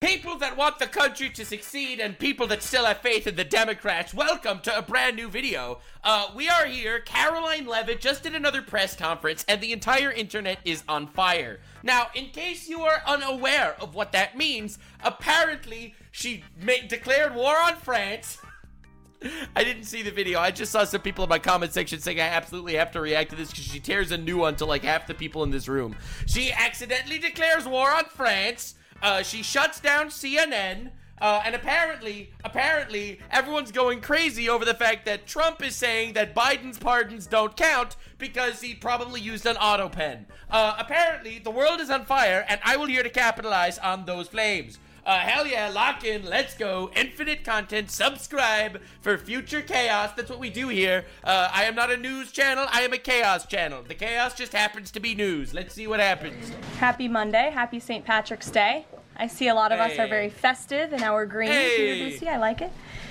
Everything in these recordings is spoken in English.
People that want the country to succeed and people that still have faith in the Democrats, welcome to a brand new video. We are here. Caroline Leavitt just did another press conference and the entire internet is on fire. Now, in case you are unaware of what that means, apparently she declared war on France. I didn't see the video. I just saw some people in my comment section saying I absolutely have to react to this because she tears a new one to like half the people in this room. She accidentally declares war on France. She shuts down CNN, and apparently, everyone's going crazy over the fact that Trump is saying that Biden's pardons don't count because he probably used an auto pen. Apparently, the world is on fire, and I will here to capitalize on those flames. Hell yeah, lock in, let's go, infinite content, subscribe for future chaos. That's what we do here. I am not a news channel, I am a chaos channel. The chaos just happens to be news. Let's see what happens. Happy Monday, happy St. Patrick's Day. I see a lot of us are very festive in our green here, Lucy. I like it.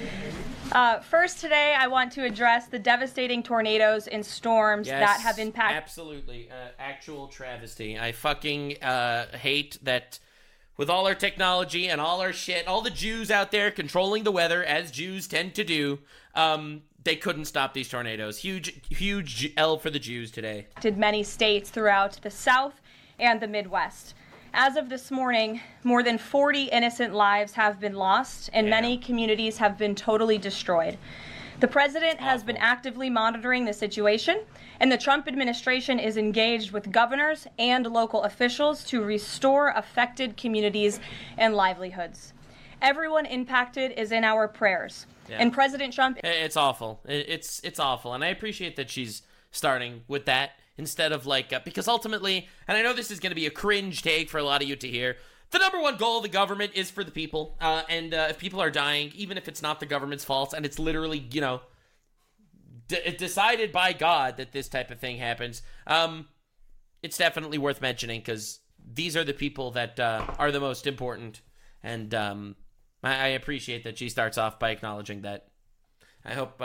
First today, I want to address the devastating tornadoes and storms that have impacted. Absolutely. Actual travesty. I fucking hate that with all our technology and all our shit, all the Jews out there controlling the weather, as Jews tend to do, they couldn't stop these tornadoes. Huge L for the Jews today. Did many states throughout the South and the Midwest. As of this morning, more than 40 innocent lives have been lost, and many communities have been totally destroyed. The president has been actively monitoring the situation, and the Trump administration is engaged with governors and local officials to restore affected communities and livelihoods. Everyone impacted is in our prayers, and President Trump... It's awful. It's awful, and I appreciate that she's starting with that. Instead of like, because ultimately, and I know this is going to be a cringe take for a lot of you to hear, the number one goal of the government is for the people. And if people are dying, even if it's not the government's fault, and it's literally, you know, decided by God that this type of thing happens, it's definitely worth mentioning because these are the people that are the most important. And I appreciate that she starts off by acknowledging that. I hope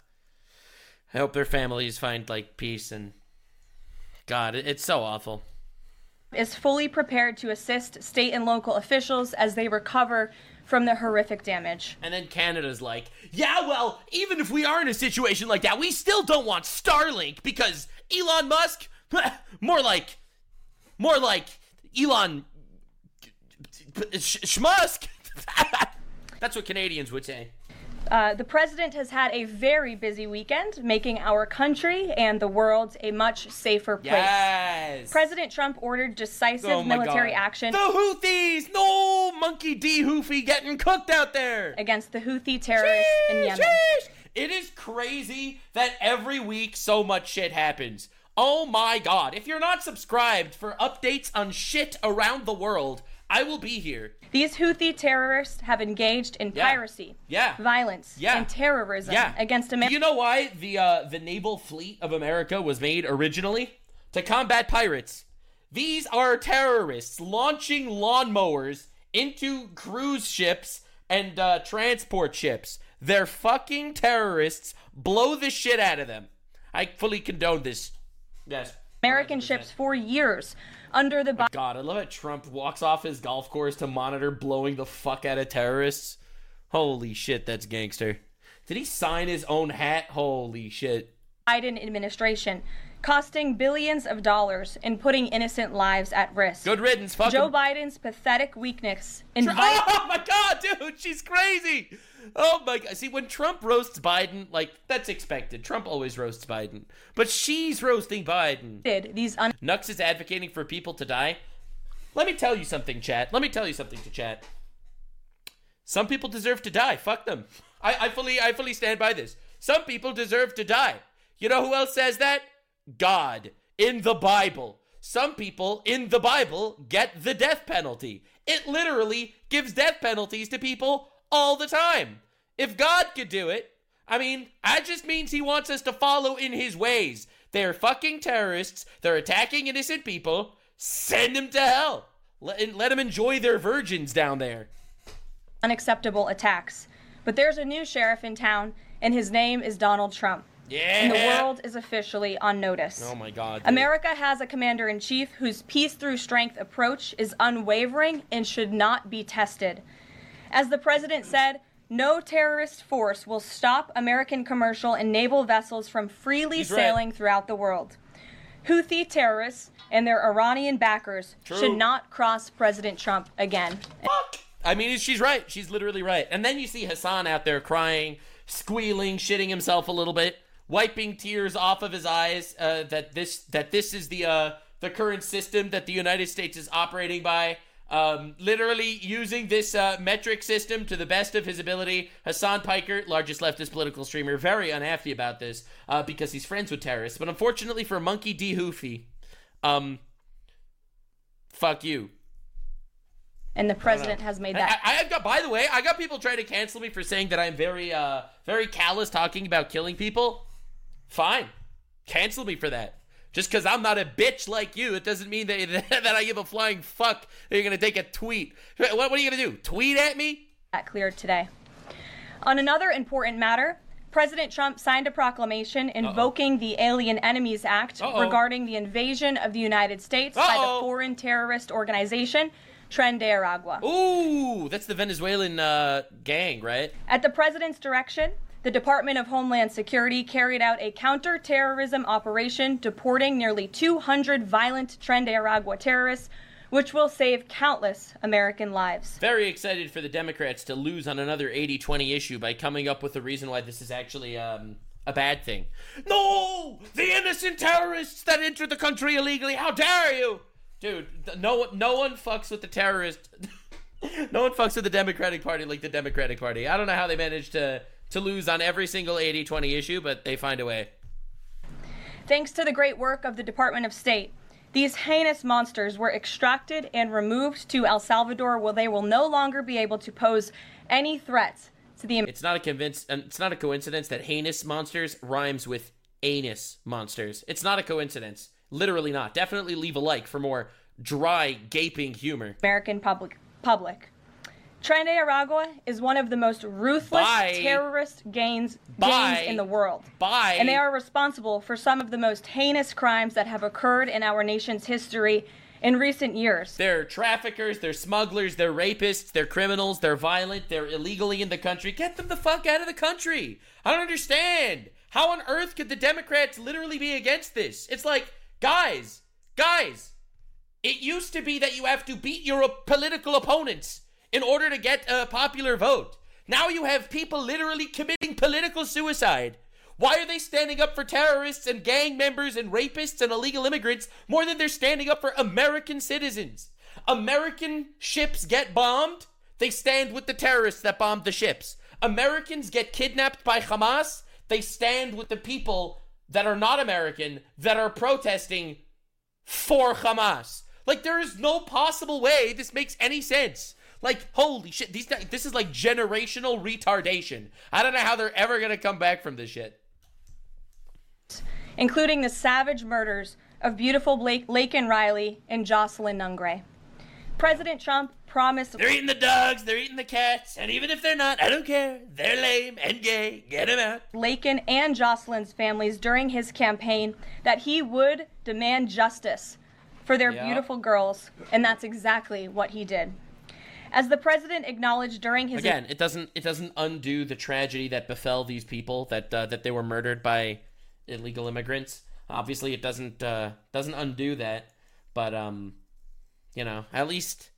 their families find like peace and God, it's so awful. Is fully prepared to assist state and local officials as they recover from the horrific damage. And then Canada's like, yeah, well, even if we are in a situation like that, we still don't want Starlink because Elon Musk, more like Elon Schmusk. That's what Canadians would say. The president has had a very busy weekend, making our country and the world a much safer place. Yes. President Trump ordered decisive military action. The Houthis! No! Monkey D. Hoofy getting cooked out there! Against the Houthi terrorists in Yemen. It is crazy that every week so much shit happens. Oh my God. If you're not subscribed for updates on shit around the world, I will be here. These Houthi terrorists have engaged in piracy, violence, and terrorism against America. Do you know why the naval fleet of America was made originally? To combat pirates. These are terrorists launching lawnmowers into cruise ships and transport ships. They're fucking terrorists. Blow the shit out of them. I fully condone this. Yes. American ships for years under the... God, I love how Trump walks off his golf course to monitor blowing the fuck out of terrorists. Holy shit, that's gangster. Did he sign his own hat? Holy shit. Biden administration, costing billions of dollars and putting innocent lives at risk. Good riddance, fuck Joe him. Biden's pathetic weakness. Oh my God, dude, she's crazy. Oh my God. See, when Trump roasts Biden, like, that's expected. Trump always roasts Biden. But she's roasting Biden. Nux is advocating for people to die. Let me tell you something, chat. Some people deserve to die. Fuck them. I fully stand by this. Some people deserve to die. You know who else says that? God. In the Bible. Some people in the Bible get the death penalty. It literally gives death penalties to people all the time. If God could do it, I mean, that just means he wants us to follow in his ways. They're fucking terrorists. They're attacking innocent people. Send them to hell. Let them enjoy their virgins down there. Unacceptable attacks. But there's a new sheriff in town, and his name is Donald Trump. Yeah. And the world is officially on notice. Oh my God. Dude. America has a commander-in-chief whose peace-through-strength approach is unwavering and should not be tested. As the president said, no terrorist force will stop American commercial and naval vessels from freely sailing throughout the world. Houthi terrorists and their Iranian backers should not cross President Trump again. Fuck! I mean, she's right. She's literally right. And then you see Hassan out there crying, squealing, shitting himself a little bit, wiping tears off of his eyes, that this is the current system that the United States is operating by. Literally using this metric system to the best of his ability. Hassan Piker, largest leftist political streamer, very unhappy about this because he's friends with terrorists. But unfortunately for Monkey D. Hoofy, fuck you. And the president has made that. I've got, by the way, I got people trying to cancel me for saying that I'm very callous talking about killing people. Fine. Cancel me for that. Just because I'm not a bitch like you, it doesn't mean that I give a flying fuck that you're going to take a tweet. What are you going to do? Tweet at me? That cleared today. On another important matter, President Trump signed a proclamation invoking the Alien Enemies Act regarding the invasion of the United States by the foreign terrorist organization, Tren de Aragua. Ooh, that's the Venezuelan gang, right? At the president's direction, the Department of Homeland Security carried out a counter-terrorism operation deporting nearly 200 violent Tren de Aragua terrorists, which will save countless American lives. Very excited for the Democrats to lose on another 80-20 issue by coming up with a reason why this is actually a bad thing. No! The innocent terrorists that entered the country illegally! How dare you! Dude, no one fucks with the terrorist. No one fucks with the Democratic Party like the Democratic Party. I don't know how they managed to lose on every single 80-20 issue, but they find a way. Thanks to the great work of the Department of State, these heinous monsters were extracted and removed to El Salvador, where they will no longer be able to pose any threats to the... It's not a coincidence that heinous monsters rhymes with anus monsters. It's not a coincidence. Literally not. Definitely leave a like for more dry, gaping humor. American public. Tren de Aragua is one of the most ruthless terrorist gangs in the world. And they are responsible for some of the most heinous crimes that have occurred in our nation's history in recent years. They're traffickers, they're smugglers, they're rapists, they're criminals, they're violent, they're illegally in the country. Get them the fuck out of the country. I don't understand. How on earth could the Democrats literally be against this? It's like, guys, it used to be that you have to beat your political opponents in order to get a popular vote. Now you have people literally committing political suicide. Why are they standing up for terrorists and gang members and rapists and illegal immigrants more than they're standing up for American citizens? American ships get bombed, they stand with the terrorists that bombed the ships. Americans get kidnapped by Hamas, they stand with the people that are not American that are protesting for Hamas. Like, there is no possible way this makes any sense. Like, holy shit, this is like generational retardation. I don't know how they're ever going to come back from this shit. Including the savage murders of beautiful Laken Riley and Jocelyn Nungray. President Trump promised... They're eating the dogs, they're eating the cats, and even if they're not, I don't care. They're lame and gay. Get them out. Laken and Jocelyn's families during his campaign that he would demand justice for their beautiful girls, and that's exactly what he did. As the president acknowledged during his... Again, it doesn't undo the tragedy that befell these people, that they were murdered by illegal immigrants. Obviously, it doesn't undo that, but you know, at least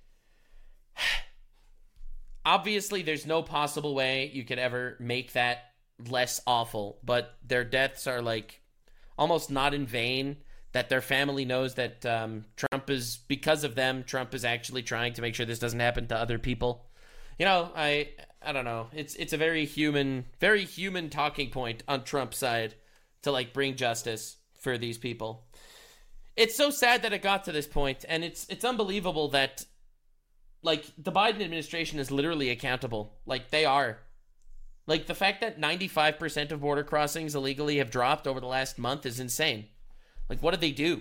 obviously there's no possible way you could ever make that less awful, but their deaths are like almost not in vain. That their family knows that Trump is, because of them, Trump is actually trying to make sure this doesn't happen to other people. You know, I don't know. It's a very human talking point on Trump's side to like bring justice for these people. It's so sad that it got to this point, and it's unbelievable that like the Biden administration is literally accountable. Like they are. Like the fact that 95% of border crossings illegally have dropped over the last month is insane. Like, what did they do?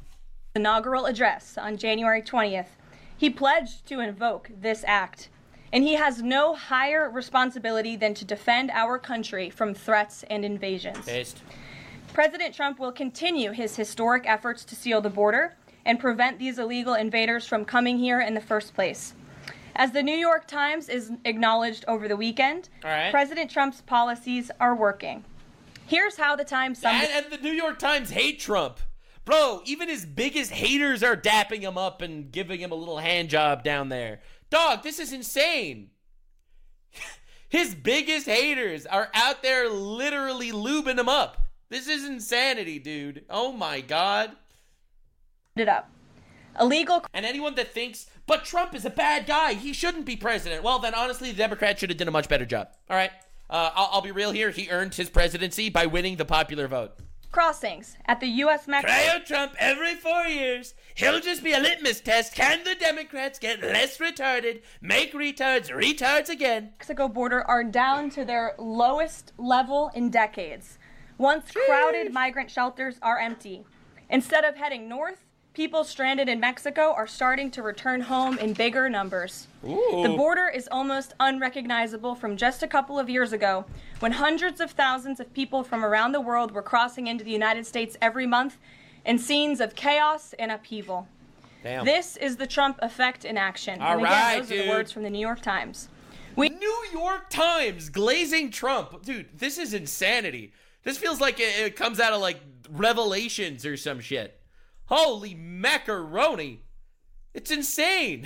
Inaugural address on January 20th, he pledged to invoke this act. and he has no higher responsibility than to defend our country from threats and invasions. Based. President Trump will continue his historic efforts to seal the border and prevent these illegal invaders from coming here in the first place. As the New York Times is acknowledged over the weekend, President Trump's policies are working. Here's how the Times summed And the New York Times hate Trump. Bro, even his biggest haters are dapping him up and giving him a little hand job down there. Dog, this is insane. His biggest haters are out there literally lubing him up. This is insanity, dude. Oh my God. it up. Illegal. And anyone that thinks, but Trump is a bad guy, he shouldn't be president. Well, then honestly, the Democrats should have done a much better job. All right. I'll be real here. He earned his presidency by winning the popular vote. Crossings at the U.S.-Mexico. Try out Trump every 4 years. He'll just be a litmus test. Can the Democrats get less retarded, make retards again? Mexico border are down to their lowest level in decades. Once crowded migrant shelters are empty. Instead of heading north, people stranded in Mexico are starting to return home in bigger numbers. Ooh. The border is almost unrecognizable from just a couple of years ago, when hundreds of thousands of people from around the world were crossing into the United States every month in scenes of chaos and upheaval. Damn. This is the Trump effect in action. All and again, right, those are dude. the words from the New York Times. New York Times glazing Trump. Dude, this is insanity. This feels like it comes out of like Revelations or some shit. Holy macaroni. It's insane.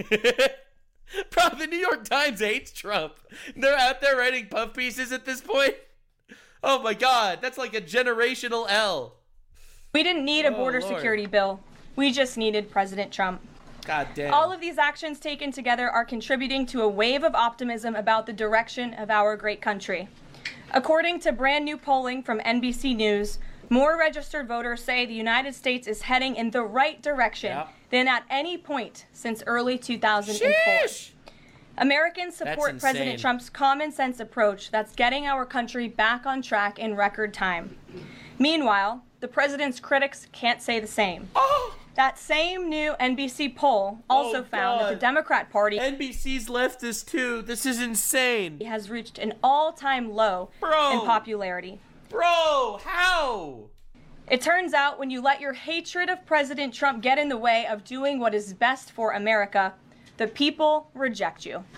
Bro, the New York Times hates Trump. They're out there writing puff pieces at this point. Oh my God, that's like a generational L. We didn't need a border Lord. security bill. We just needed President Trump. God damn. All of these actions taken together are contributing to a wave of optimism about the direction of our great country. According to brand new polling from NBC News, more registered voters say the United States is heading in the right direction than at any point since early 2004. Sheesh. Americans support That's President insane. Trump's common sense approach that's getting our country back on track in record time. Meanwhile, the president's critics can't say the same. Oh, That same new NBC poll also found that the God. Democrat Party NBC's leftist too. This is insane. has reached an all-time low Bro. in popularity. Bro, how? It turns out when you let your hatred of President Trump get in the way of doing what is best for America, the people reject you.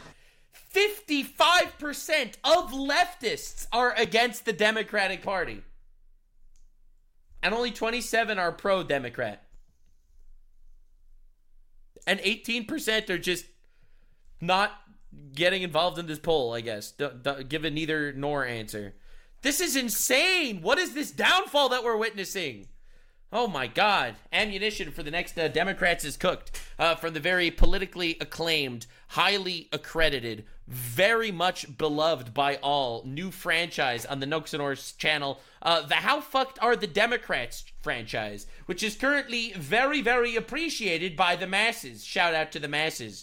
55% of leftists are against the Democratic Party. And only 27 are pro-Democrat. And 18% are just not getting involved in this poll, I guess. Give a neither nor answer. This is insane. What is this downfall that we're witnessing? Oh my God. Ammunition for the next Democrats is cooked. From the very politically acclaimed, highly accredited, very much beloved by all, new franchise on the Noxonor's channel, the How Fucked Are the Democrats franchise, which is currently very, very appreciated by the masses. Shout out to the masses.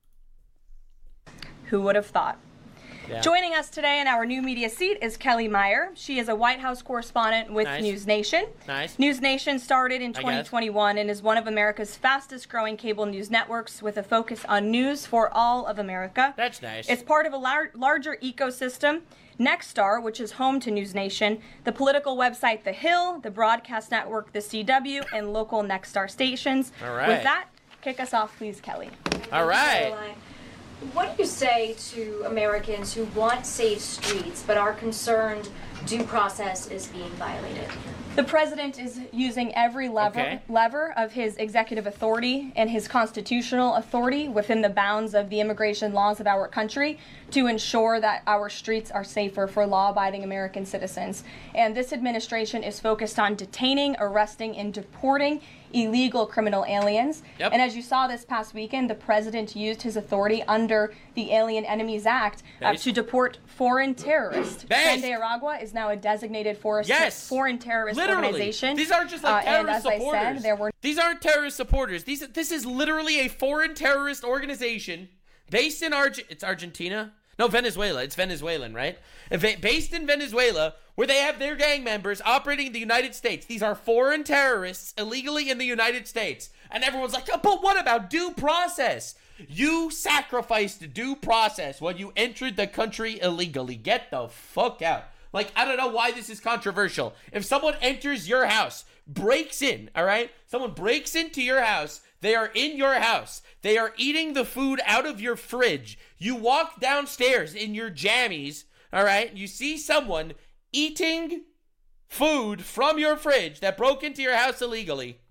Who would have thought? Yeah. Joining us today in our new media seat is Kelly Meyer. She is a White House correspondent with Nice. News Nation. Nice. News Nation started in guess. 2021 and is one of America's fastest growing cable news networks with a focus on news for all of America. That's nice. It's part of a larger ecosystem. Nexstar, which is home to News Nation, the political website The Hill, the broadcast network The CW, and local Nexstar stations. All right. With that, kick us off, please, Kelly. All right. Caroline, what do you say to Americans who want safe streets but are concerned due process is being violated? The president is using every lever of his executive authority and his constitutional authority within the bounds of the immigration laws of our country to ensure that our streets are safer for law-abiding American citizens. And this administration is focused on detaining, arresting, and deporting illegal criminal aliens. Yep. And as you saw this past weekend, the president used his authority under the Alien Enemies Act Nice. to deport foreign terrorists. Nice. Tren de Aragua is now a designated Yes. foreign terrorist Literally. organization. These aren't just like and terrorist as supporters. I said, there were These aren't terrorist supporters. This is literally a foreign terrorist organization based in It's Argentina? No, Venezuela. It's Venezuelan, right? Based in Venezuela, where they have their gang members operating in the United States. These are foreign terrorists illegally in the United States. And everyone's like, oh, but what about due process? You sacrificed due process when you entered the country illegally. Get the fuck out. Like, I don't know why this is controversial. If someone enters your house, breaks in, all right? Someone breaks into your house. They are in your house. They are eating the food out of your fridge. You walk downstairs in your jammies, all right? You see someone eating food from your fridge that broke into your house illegally.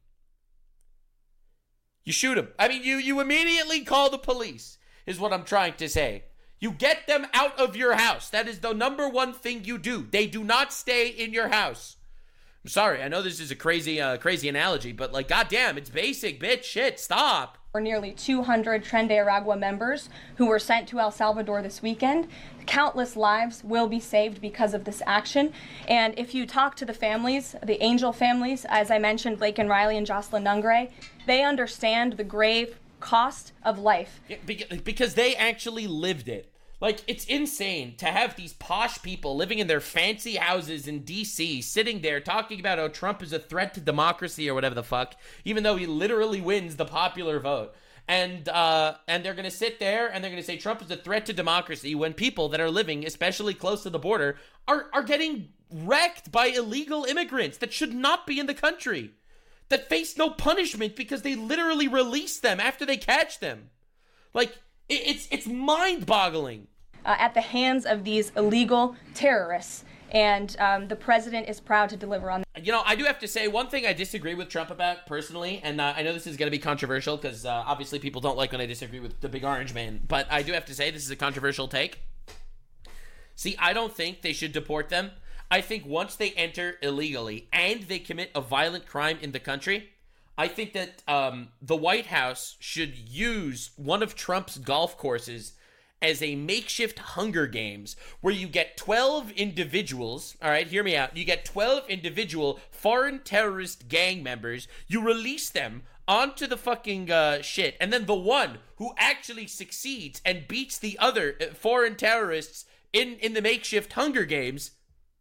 You shoot him. I mean, you immediately call the police, is what I'm trying to say. You get them out of your house. That is the number one thing you do. They do not stay in your house. I'm sorry, I know this is a crazy analogy, but like, goddamn, it's basic, bitch. Shit, stop. For nearly 200 Tren de Aragua members who were sent to El Salvador this weekend. Countless lives will be saved because of this action. And if you talk to the families, the Angel families, as I mentioned, Laken Riley and Jocelyn Nungre, they understand the grave cost of life. Yeah, because they actually lived it. Like, it's insane to have these posh people living in their fancy houses in D.C. sitting there talking about how Trump is a threat to democracy or whatever the fuck, even though he literally wins the popular vote. And they're going to sit there and they're going to say Trump is a threat to democracy when people that are living, especially close to the border, are getting wrecked by illegal immigrants that should not be in the country, that face no punishment because they literally release them after they catch them. Like, it's mind-boggling. At the hands of these illegal terrorists. And the president is proud to deliver on that. You know, I do have to say one thing I disagree with Trump about personally, and I know this is going to be controversial because obviously people don't like when I disagree with the big orange man, but I do have to say this is a controversial take. See, I don't think they should deport them. I think once they enter illegally and they commit a violent crime in the country, I think that the White House should use one of Trump's golf courses as a makeshift Hunger Games where you get 12 individuals, all right, hear me out, you get 12 individual foreign terrorist gang members, you release them onto the fucking shit, and then the one who actually succeeds and beats the other foreign terrorists in the makeshift Hunger Games,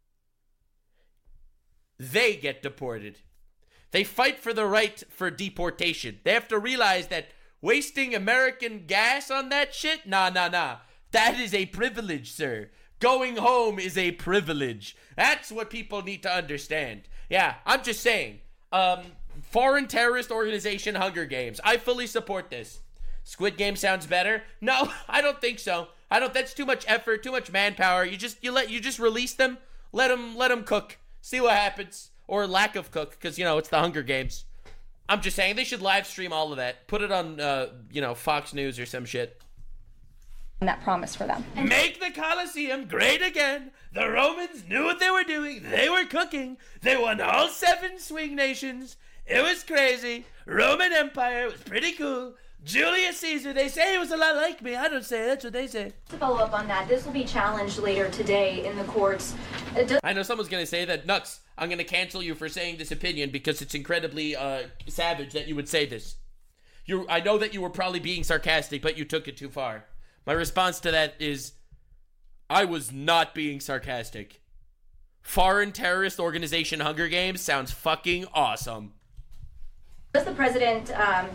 they get deported. They fight for the right for deportation. They have to realize that wasting American gas on that shit? Nah. That is a privilege, sir. Going home is a privilege. That's what people need to understand. Yeah, I'm just saying. Foreign terrorist organization Hunger Games. I fully support this. Squid Game sounds better? No, I don't think so. That's too much effort, too much manpower. You just release them, let them cook. See what happens. Or lack of cook, because, it's the Hunger Games. I'm just saying, they should live stream all of that. Put it on, Fox News or some shit. And that promise for them. Make the Colosseum great again. The Romans knew what they were doing. They were cooking. They won all 7 swing nations. It was crazy. Roman Empire was pretty cool. Julius Caesar, they say he was a lot like me. I don't say, that's what they say. To follow up on that, this will be challenged later today in the courts. I know someone's going to say that, Nux, I'm going to cancel you for saying this opinion because it's incredibly savage that you would say this. I know that you were probably being sarcastic, but you took it too far. My response to that is, I was not being sarcastic. Foreign terrorist organization Hunger Games sounds fucking awesome. Does the president,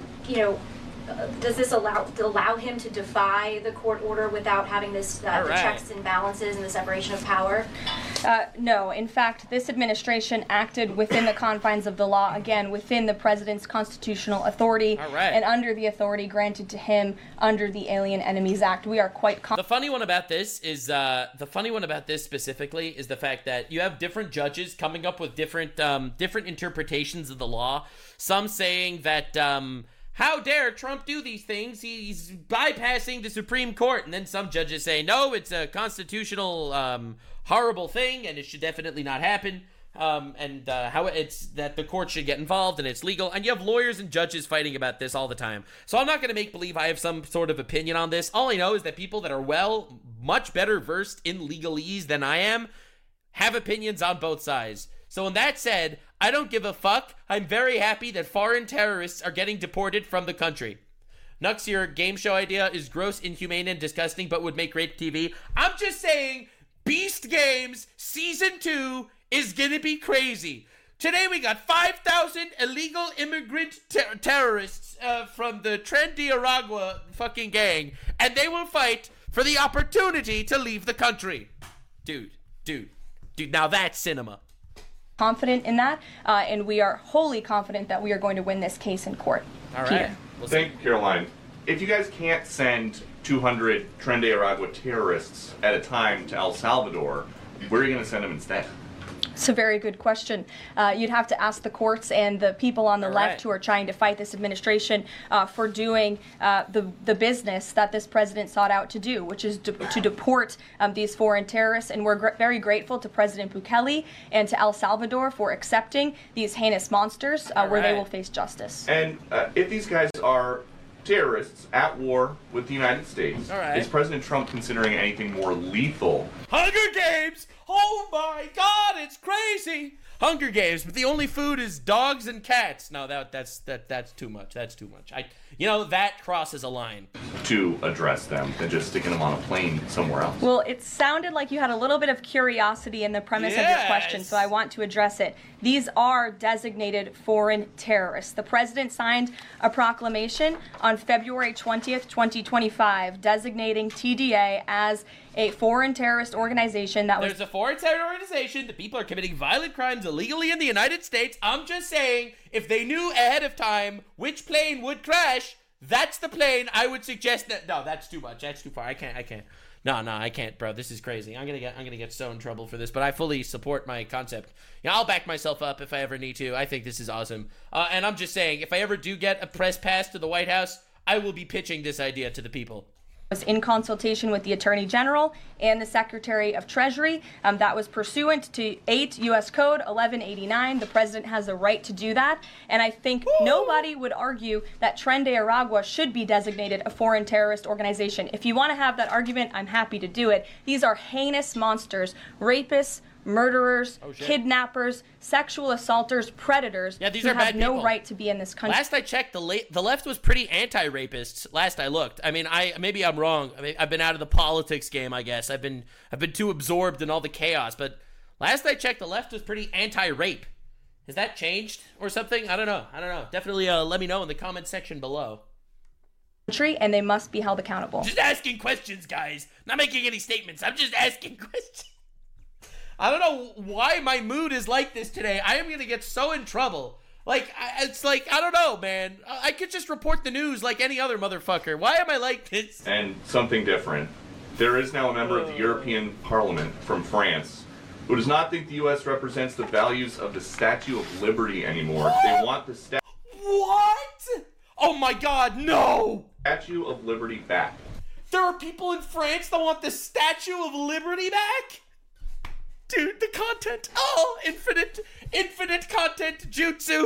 does this allow him to defy the court order without having this the checks and balances and the separation of power? No. In fact, this administration acted within the confines of the law, again, within the president's constitutional authority and under the authority granted to him under the Alien Enemies Act. We are quite The funny one about this is specifically is the fact that you have different judges coming up with different interpretations of the law. Some saying that how dare Trump do these things? He's bypassing the Supreme Court. And then some judges say, no, it's a constitutional horrible thing, and it should definitely not happen. And how it's that the court should get involved, and it's legal. And you have lawyers and judges fighting about this all the time. So I'm not going to make believe I have some sort of opinion on this. All I know is that people that are much better versed in legalese than I am have opinions on both sides. So in that said, I don't give a fuck. I'm very happy that foreign terrorists are getting deported from the country. Nux, your game show idea is gross, inhumane, and disgusting, but would make great TV. I'm just saying, Beast Games Season 2 is gonna be crazy. Today we got 5,000 illegal immigrant terrorists from the Tren de Aragua fucking gang, and they will fight for the opportunity to leave the country. Dude, now that's cinema. Confident in that, and we are wholly confident that we are going to win this case in court. All right. Peter. Thank you, Caroline. If you guys can't send 200 Tren de Aragua terrorists at a time to El Salvador, where are you going to send them instead? It's a very good question. You'd have to ask the courts and the people on the left who are trying to fight this administration for doing the business that this president sought out to do, which is to deport these foreign terrorists. And we're very grateful to President Bukele and to El Salvador for accepting these heinous monsters where they will face justice. And if these guys are terrorists at war with the United States, is President Trump considering anything more lethal? Hunger Games! Oh my God, it's crazy! Hunger Games, but the only food is dogs and cats. No, that's too much. That's too much. That crosses a line. To address them than just sticking them on a plane somewhere else. Well, it sounded like you had a little bit of curiosity in the premise of your question, so I want to address it. These are designated foreign terrorists. The president signed a proclamation on February 20th, 2025, designating TDA as a foreign terrorist organization that was... There's a foreign terror organization. The people are committing violent crimes illegally in the United States. I'm just saying, if they knew ahead of time which plane would crash, that's the plane I would suggest that... No, that's too much. That's too far. I can't. No, I can't, bro. This is crazy. I'm gonna get so in trouble for this, but I fully support my concept. I'll back myself up if I ever need to. I think this is awesome. And I'm just saying, if I ever do get a press pass to the White House, I will be pitching this idea to the people. Was in consultation with the Attorney General and the Secretary of Treasury. That was pursuant to 8 U.S. Code 1189. The president has the right to do that. And I think nobody would argue that Tren de Aragua should be designated a foreign terrorist organization. If you want to have that argument, I'm happy to do it. These are heinous monsters, rapists, murderers, kidnappers, sexual assaulters, predators who have no right to be in this country. Last I checked, the left was pretty anti-rapists. Last I looked. I mean, maybe I'm wrong. I've been out of the politics game, I guess. I've been too absorbed in all the chaos. But last I checked, the left was pretty anti-rape. Has that changed or something? I don't know. Definitely let me know in the comment section below. And they must be held accountable. Just asking questions, guys. Not making any statements. I'm just asking questions. I don't know why my mood is like this today. I am going to get so in trouble. It's like, I don't know, man. I could just report the news like any other motherfucker. Why am I like this? And something different. There is now a member of the European Parliament from France who does not think the U.S. represents the values of the Statue of Liberty anymore. They want the What? Oh my God, no! Statue of Liberty back. There are people in France that want the Statue of Liberty back? Dude, the content. Oh, infinite content jutsu.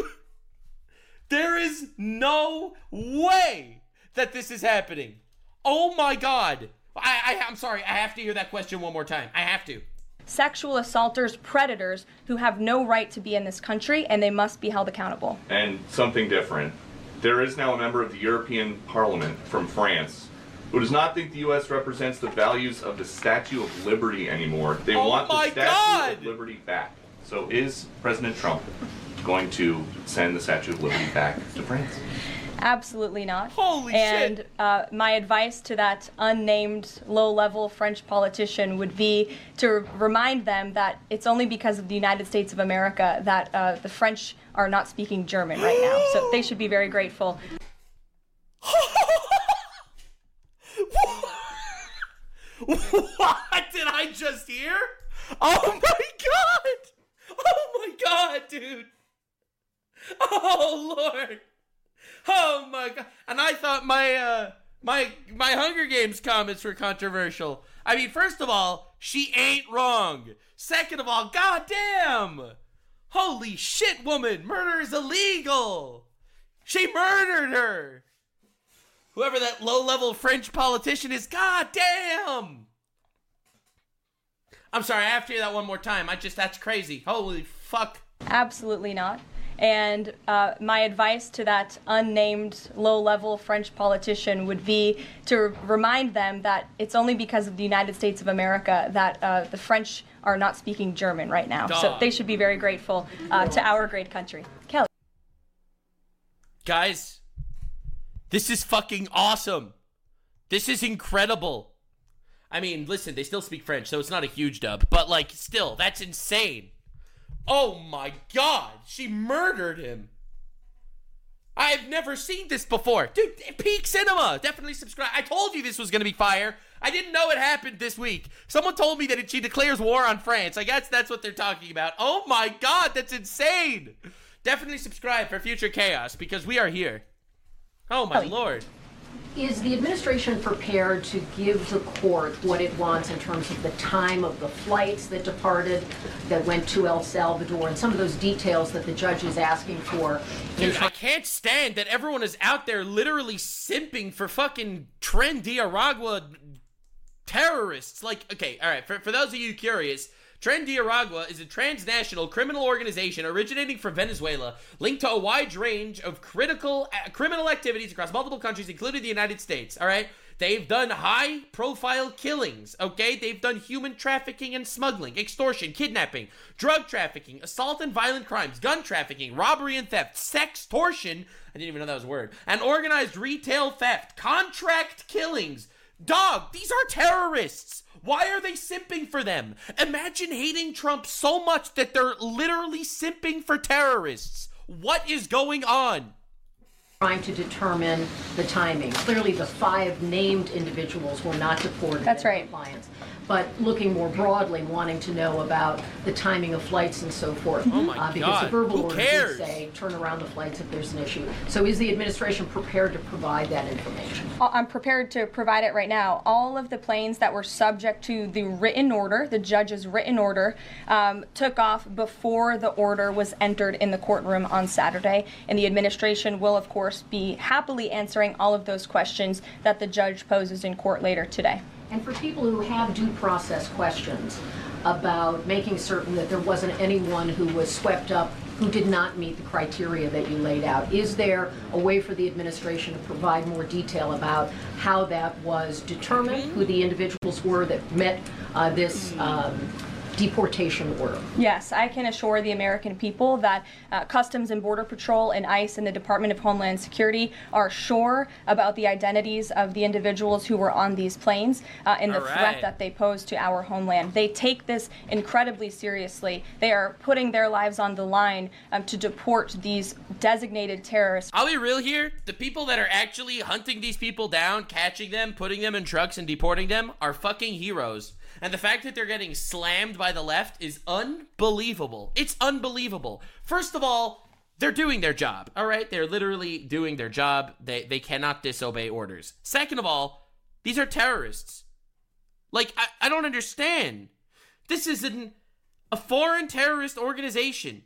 There is no way that this is happening. Oh my God. I'm sorry. I have to hear that question one more time. I have to. Sexual assaulters, predators who have no right to be in this country, and they must be held accountable. And something different. There is now a member of the European Parliament from France who does not think the U.S. represents the values of the Statue of Liberty anymore. They want the Statue of Liberty back. So is President Trump going to send the Statue of Liberty back to France? Absolutely not. Holy shit. And my advice to that unnamed low-level French politician would be to remind them that it's only because of the United States of America that the French are not speaking German right now. So they should be very grateful. What did I just hear? Oh my God! Oh my God, dude! Oh Lord! Oh my God! And I thought my Hunger Games comments were controversial. I mean, first of all, she ain't wrong. Second of all, goddamn! Holy shit, woman! Murder is illegal. She murdered her. Whoever that low-level French politician is, goddamn! I'm sorry, I have to hear that one more time. That's crazy. Holy fuck. Absolutely not. And my advice to that unnamed low-level French politician would be to remind them that it's only because of the United States of America that the French are not speaking German right now. So they should be very grateful to our great country. Kelly. Guys, this is fucking awesome. This is incredible. I mean, listen, they still speak French, so it's not a huge dub. But, like, still, that's insane. Oh, my God. She murdered him. I've never seen this before. Dude, peak cinema. Definitely subscribe. I told you this was going to be fire. I didn't know it happened this week. Someone told me that she declares war on France. I guess that's what they're talking about. Oh, my God. That's insane. Definitely subscribe for future chaos, because we are here. Oh, my Lord. Is the administration prepared to give the court what it wants in terms of the time of the flights that departed, that went to El Salvador, and some of those details that the judge is asking for? Dude, I can't stand that everyone is out there literally simping for fucking Tren de Aragua terrorists. Like, okay, all right, for those of you curious, Tren de Aragua is a transnational criminal organization originating from Venezuela, linked to a wide range of criminal activities across multiple countries, including the United States, all right? They've done high-profile killings, okay? They've done human trafficking and smuggling, extortion, kidnapping, drug trafficking, assault and violent crimes, gun trafficking, robbery and theft, sextortion, I didn't even know that was a word, and organized retail theft, contract killings. Dog, these are terrorists. Why are they simping for them? Imagine hating Trump so much that they're literally simping for terrorists. What is going on? Trying to determine the timing. Clearly, the 5 named individuals were not deported. That's right. Compliance. But looking more broadly, wanting to know about the timing of flights and so forth. Oh my God. Because the verbal Who order cares? did say turn around the flights if there's an issue. So is the administration prepared to provide that information? I'm prepared to provide it right now. All of the planes that were subject to the written order, the judge's written order, took off before the order was entered in the courtroom on Saturday. And the administration will, of course, be happily answering all of those questions that the judge poses in court later today. And for people who have due process questions about making certain that there wasn't anyone who was swept up who did not meet the criteria that you laid out, is there a way for the administration to provide more detail about how that was determined, who the individuals were that met this deportation order? Yes, I can assure the American people that Customs and Border Patrol and ICE and the Department of Homeland Security are sure about the identities of the individuals who were on these planes and the threat that they pose to our homeland. They take this incredibly seriously. They are putting their lives on the line to deport these designated terrorists. I'll be real here. The people that are actually hunting these people down, catching them, putting them in trucks and deporting them are fucking heroes. And the fact that they're getting slammed by the left is unbelievable. It's unbelievable. First of all, they're doing their job, all right? They're literally doing their job. They cannot disobey orders. Second of all, these are terrorists. Like, I don't understand. This is a foreign terrorist organization.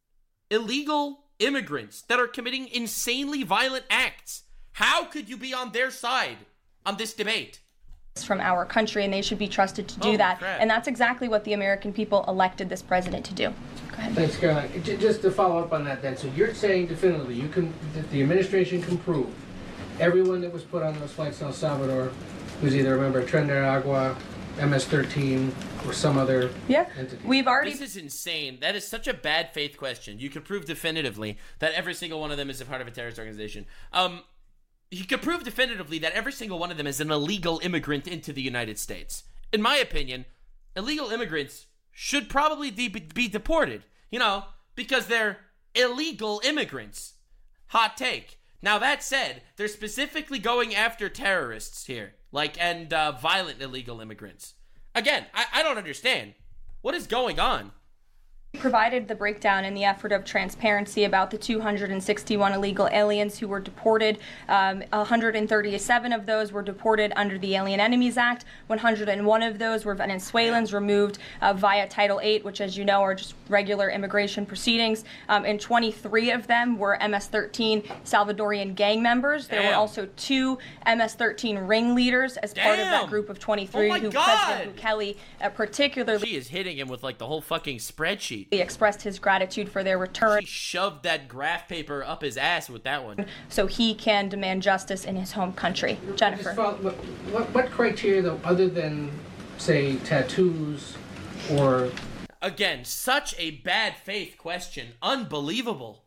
Illegal immigrants that are committing insanely violent acts. How could you be on their side on this debate? From our country, and they should be trusted to do that. Crap. And that's exactly what the American people elected this president to do. Go ahead. Thanks, Caroline. Just to follow up on that then, so you're saying definitively that the administration can prove everyone that was put on those flights to El Salvador was either a member of Tren de Aragua, MS-13, or some other entity? We've already... This is insane. That is such a bad faith question. You could prove definitively that every single one of them is a part of a terrorist organization. You could prove definitively that every single one of them is an illegal immigrant into the United States. In my opinion, illegal immigrants should probably be deported, because they're illegal immigrants. Hot take. Now, that said, they're specifically going after terrorists here, and violent illegal immigrants. Again, I don't understand. What is going on? Provided the breakdown in the effort of transparency about the 261 illegal aliens who were deported. 137 of those were deported under the Alien Enemies Act. 101 of those were Venezuelans removed via Title VIII, which, as you know, are just regular immigration proceedings. And 23 of them were MS-13 Salvadorian gang members. There were also 2 MS-13 ringleaders as part of that group of 23 who President Bukele particularly... She is hitting him with, the whole fucking spreadsheet. He expressed his gratitude for their return. He shoved that graph paper up his ass with that one. So he can demand justice in his home country. Jennifer. What criteria, though, other than, say, tattoos or... Again, such a bad faith question. Unbelievable.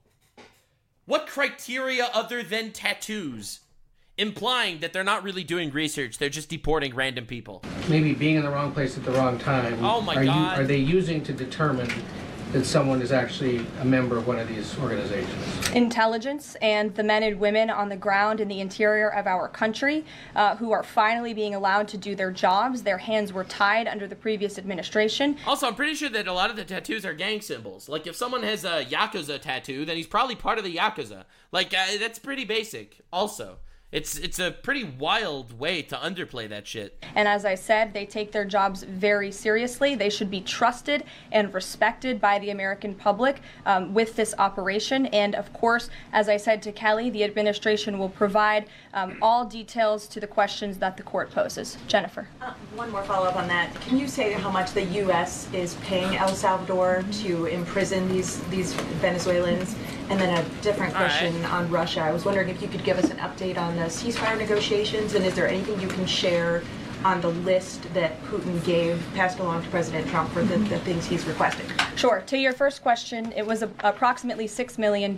What criteria other than tattoos? Implying that they're not really doing research, they're just deporting random people. Maybe being in the wrong place at the wrong time. Oh my God. Are they using to determine that someone is actually a member of one of these organizations? Intelligence and the men and women on the ground in the interior of our country who are finally being allowed to do their jobs. Their hands were tied under the previous administration. Also, I'm pretty sure that a lot of the tattoos are gang symbols. Like, if someone has a Yakuza tattoo, then he's probably part of the Yakuza. Like, that's pretty basic, also. It's a pretty wild way to underplay that shit. And as I said, they take their jobs very seriously. They should be trusted and respected by the American public with this operation. And of course, as I said to Kelly, the administration will provide all details to the questions that the court poses. Jennifer. One more follow-up on that. Can you say how much the U.S. is paying El Salvador to imprison these Venezuelans? And then a different question on Russia. I was wondering if you could give us an update on the ceasefire negotiations, and is there anything you can share on the list that Putin passed along to President Trump for the things he's requesting? Sure. To your first question, it was approximately $6 million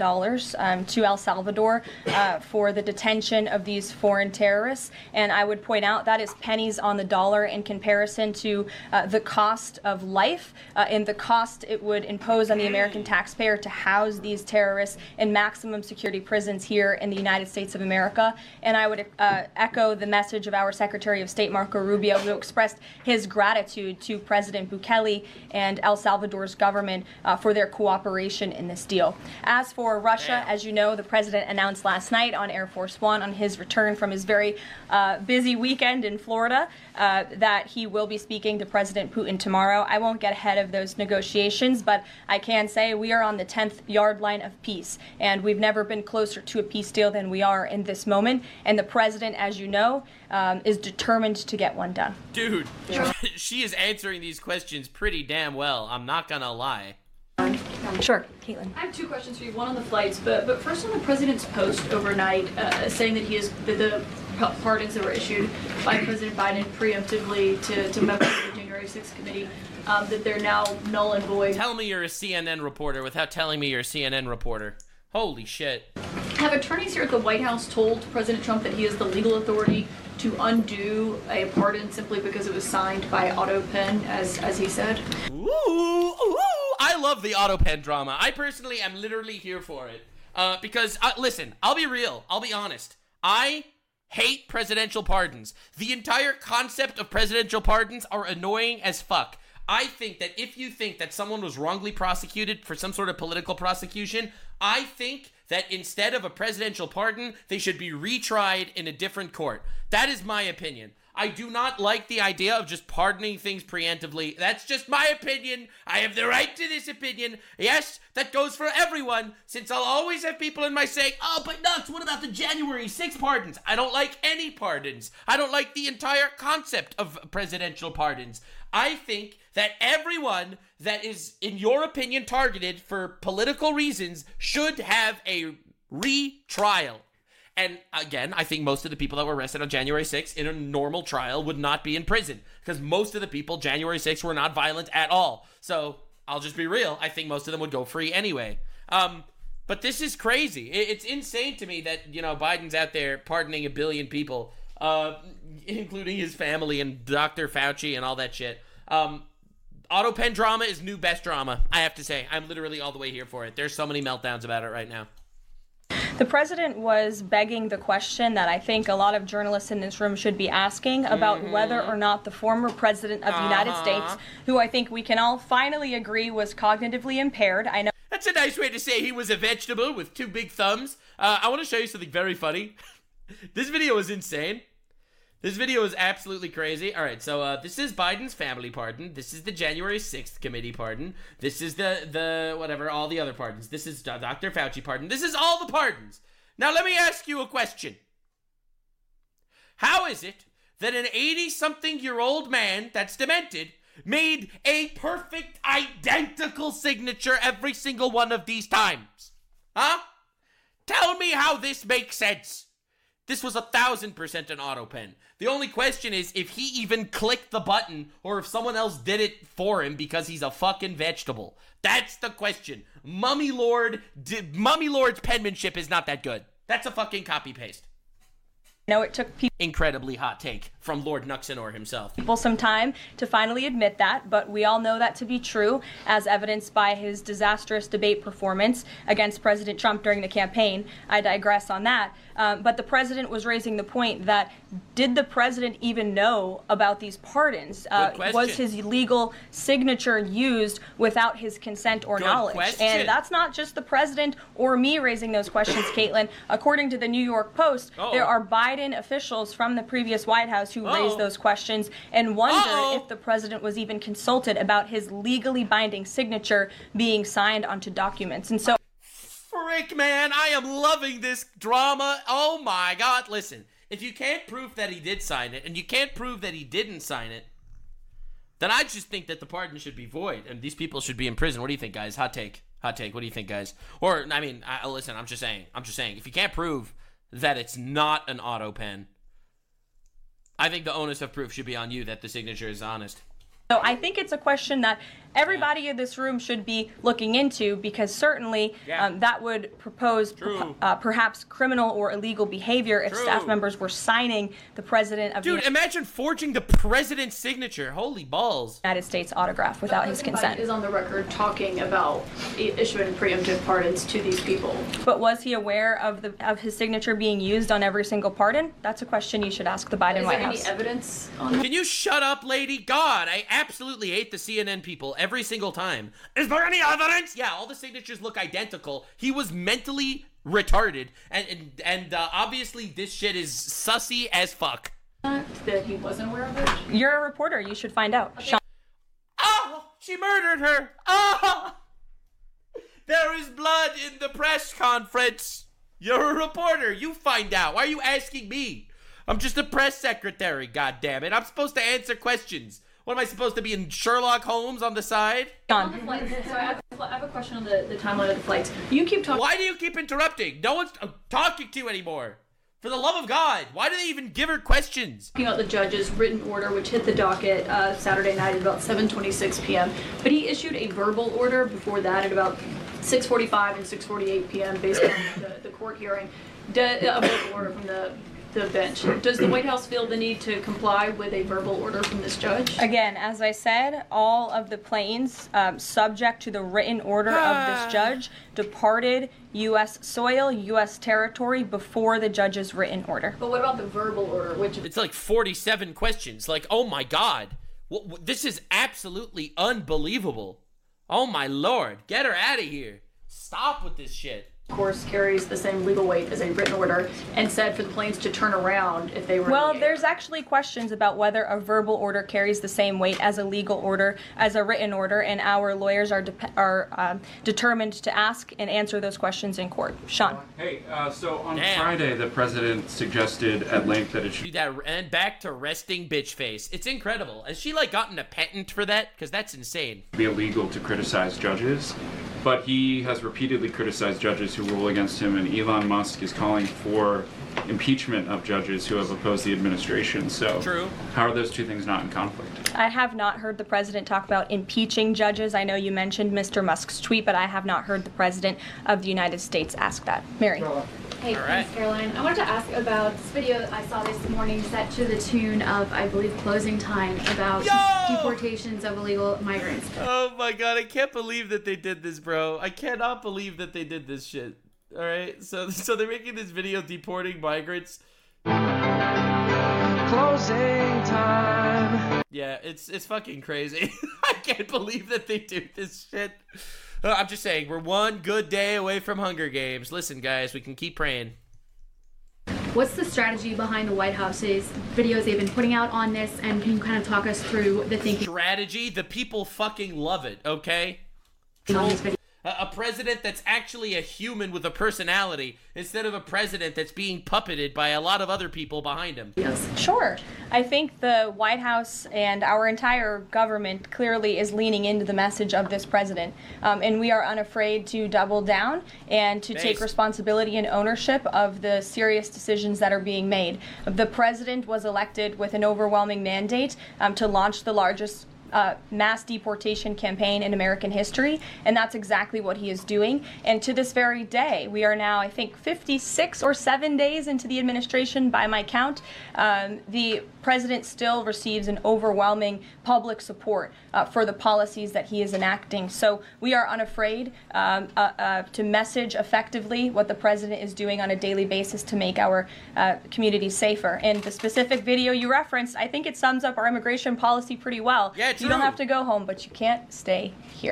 to El Salvador for the detention of these foreign terrorists. And I would point out that is pennies on the dollar in comparison to the cost of life and the cost it would impose on the American taxpayer to house these terrorists in maximum security prisons here in the United States of America. And I would echo the message of our Secretary of State, Marco Rubio, who expressed his gratitude to President Bukele and El Salvador's government for their cooperation in this deal. As for Russia, as you know, the president announced last night on Air Force One on his return from his very busy weekend in Florida that he will be speaking to President Putin tomorrow. I won't get ahead of those negotiations, but I can say we are on the 10th yard line of peace, and we've never been closer to a peace deal than we are in this moment. And the president, as you know, is determined to get one done. Dude, she is answering these questions pretty damn well. I'm not gonna lie. Sure, Caitlin. I have two questions for you. One on the flights, but first on the president's post overnight, saying that the pardons that were issued by President Biden preemptively to members of the January 6th committee, that they're now null and void. Tell me you're a CNN reporter without telling me you're a CNN reporter. Holy shit. Have attorneys here at the White House told President Trump that he has the legal authority to undo a pardon simply because it was signed by Otto Penn, as he said? Ooh, I love the Otto Penn drama. I personally am literally here for it. Because, listen, I'll be real. I'll be honest. I hate presidential pardons. The entire concept of presidential pardons are annoying as fuck. I think that if you think that someone was wrongly prosecuted for some sort of political prosecution, I think that instead of a presidential pardon, they should be retried in a different court. That is my opinion. I do not like the idea of just pardoning things preemptively. That's just my opinion. I have the right to this opinion. Yes, that goes for everyone, since I'll always have people in my saying, oh, but Nux, what about the January 6th pardons? I don't like any pardons. I don't like the entire concept of presidential pardons. I think that everyone that is, in your opinion, targeted for political reasons should have a retrial. And again, I think most of the people that were arrested on January 6th in a normal trial would not be in prison, because most of the people January 6th were not violent at all. So I'll just be real. I think most of them would go free anyway. But this is crazy. It's insane to me that, you know, Biden's out there pardoning 1 billion people, including his family and Dr. Fauci and all that shit. Otto Penn drama is new best drama, I have to say. I'm literally all the way here for it. There's so many meltdowns about it right now. The president was begging the question that I think a lot of journalists in this room should be asking about whether or not the former president of the United States, who I think we can all finally agree was cognitively impaired. I know that's a nice way to say he was a vegetable with 2 big thumbs. I want to show you something very funny. This video is insane. This video is absolutely crazy. All right, so this is Biden's family pardon. This is the January 6th committee pardon. This is the whatever, all the other pardons. This is Dr. Fauci pardon. This is all the pardons. Now, let me ask you a question. How is it that an 80-something-year-old man that's demented made a perfect, identical signature every single one of these times? Huh? Tell me how this makes sense. This was 1,000% an auto pen. The only question is if he even clicked the button or if someone else did it for him because he's a fucking vegetable. That's the question. Mummy Lord's penmanship is not that good. That's a fucking copy paste. No, it took people... Incredibly hot take from Lord Nuxenor himself. People some time to finally admit that, but we all know that to be true, as evidenced by his disastrous debate performance against President Trump during the campaign. I digress on that. But the president was raising the point that, did the president even know about these pardons? Was his legal signature used without his consent or knowledge? And that's not just the president or me raising those questions, Caitlin. According to the New York Post, there are Biden officials from the previous White House who raised those questions and wondered if the president was even consulted about his legally binding signature being signed onto documents. And so, frick, man, I am loving this drama. Oh my God. Listen, if you can't prove that he did sign it and you can't prove that he didn't sign it, then I just think that the pardon should be void and these people should be in prison. What do you think, guys? Hot take. Hot take. What do you think, guys? Or, I mean, listen, I'm just saying, if you can't prove that it's not an auto pen, I think the onus of proof should be on you that the signature is honest. So I think it's a question that everybody in this room should be looking into, because certainly that would propose perhaps criminal or illegal behavior if staff members were signing the president of Dude, imagine forging the president's signature. Holy balls. United States autograph without his consent. Biden is on the record talking about issuing preemptive pardons to these people. But was he aware of his signature being used on every single pardon? That's a question you should ask the Biden White House. Is there any evidence on that? Can you shut up, lady? God, I absolutely hate the CNN people every single time. Is there any evidence? Yeah, all the signatures look identical. He was mentally retarded, and obviously this shit is sussy as fuck. That he wasn't aware of it? You're a reporter. You should find out. Okay. Oh, she murdered her. Oh, there is blood in the press conference. You're a reporter. You find out. Why are you asking me? I'm just a press secretary, goddammit. I'm supposed to answer questions. What am I supposed to be in Sherlock Holmes on the side? On the flights, so I have a question on the timeline of the flights. You keep talking. Why do you keep interrupting? No one's talking to you anymore. For the love of God, why do they even give her questions? Talking about the judge's written order, which hit the docket Saturday night at about 7:26 p.m. But he issued a verbal order before that at about 6:45 and 6:48 p.m. based on the court hearing. A verbal order from the bench. Does the White House feel the need to comply with a verbal order from this judge? Again, as I said, all of the planes subject to the written order of this judge departed U.S. soil, U.S. territory before the judge's written order. But what about the verbal order? Which it's like 47 questions. Like, oh my God. This is absolutely unbelievable. Oh my Lord. Get her out of here. Stop with this shit. Of course, carries the same legal weight as a written order, and said for the planes to turn around if they were. Well, there's actually questions about whether a verbal order carries the same weight as a legal order, as a written order, and our lawyers are determined to ask and answer those questions in court. Sean. Hey, so on Friday, the president suggested at length that it should. And back to resting bitch face. It's incredible. Has she like gotten a patent for that? Because that's insane. Be illegal to criticize judges. But he has repeatedly criticized judges who rule against him, and Elon Musk is calling for impeachment of judges who have opposed the administration. So, how are those two things not in conflict? I have not heard the president talk about impeaching judges. I know you mentioned Mr. Musk's tweet, but I have not heard the president of the United States ask that. Mary. Hey, thanks, Caroline. I wanted to ask about this video I saw this morning set to the tune of, I believe, Closing Time, about deportations of illegal migrants. Oh my God, I can't believe that they did this, bro. I cannot believe that they did this shit. All right, so they're making this video deporting migrants. Closing time. Yeah, it's fucking crazy. I can't believe that they do this shit. I'm just saying, we're one good day away from Hunger Games. Listen, guys, we can keep praying. What's the strategy behind the White House's videos they've been putting out on this, and can you kind of talk us through the thinking? Strategy? The people fucking love it, okay? A president that's actually a human with a personality instead of a president that's being puppeted by a lot of other people behind him. Yes. Sure. I think the White House and our entire government clearly is leaning into the message of this president. And we are unafraid to double down and to take responsibility and ownership of the serious decisions that are being made. The president was elected with an overwhelming mandate to launch the largest mass deportation campaign in American history, and that's exactly what he is doing. And to this very day, we are now, I think, 56 or 7 days into the administration by my count. The president still receives an overwhelming public support for the policies that he is enacting. So we are unafraid to message effectively what the president is doing on a daily basis to make our communities safer. And the specific video you referenced, I think it sums up our immigration policy pretty well. Yeah, true. You don't have to go home, but you can't stay here.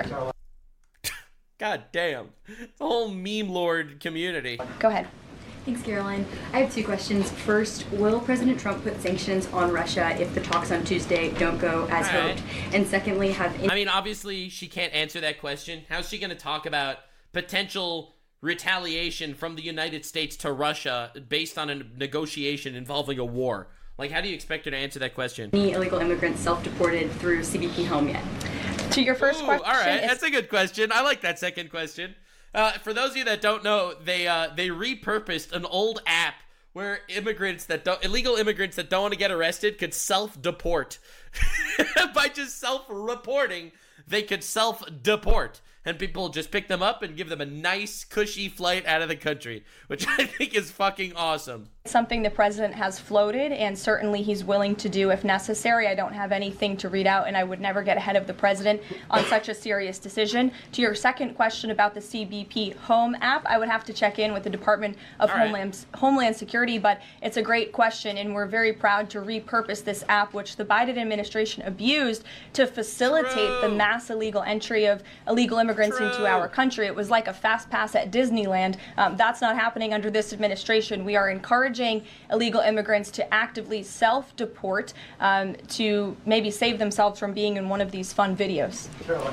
God damn. The whole meme lord community. Go ahead. Thanks, Caroline. I have two questions. First, will President Trump put sanctions on Russia if the talks on Tuesday don't go as hoped? And secondly, I mean, obviously, she can't answer that question. How's she going to talk about potential retaliation from the United States to Russia based on a negotiation involving a war? Like, how do you expect her to answer that question? Any illegal immigrants self-deported through CBP Home yet? To your first question. All right, that's a good question. I like that second question. For those of you that don't know, they repurposed an old app where illegal immigrants that don't want to get arrested could self-deport. By just self-reporting, they could self-deport. And people just pick them up and give them a nice, cushy flight out of the country, which I think is fucking awesome. Something the president has floated, and certainly he's willing to do if necessary. I don't have anything to read out, and I would never get ahead of the president on such a serious decision. To your second question about the CBP Home app, I would have to check in with the Department of Homeland Security, but it's a great question, and we're very proud to repurpose this app, which the Biden administration abused to facilitate the mass illegal entry of illegal immigrants into our country. It was like a fast pass at Disneyland. That's not happening under this administration. We are encouraging illegal immigrants to actively self-deport to maybe save themselves from being in one of these fun videos.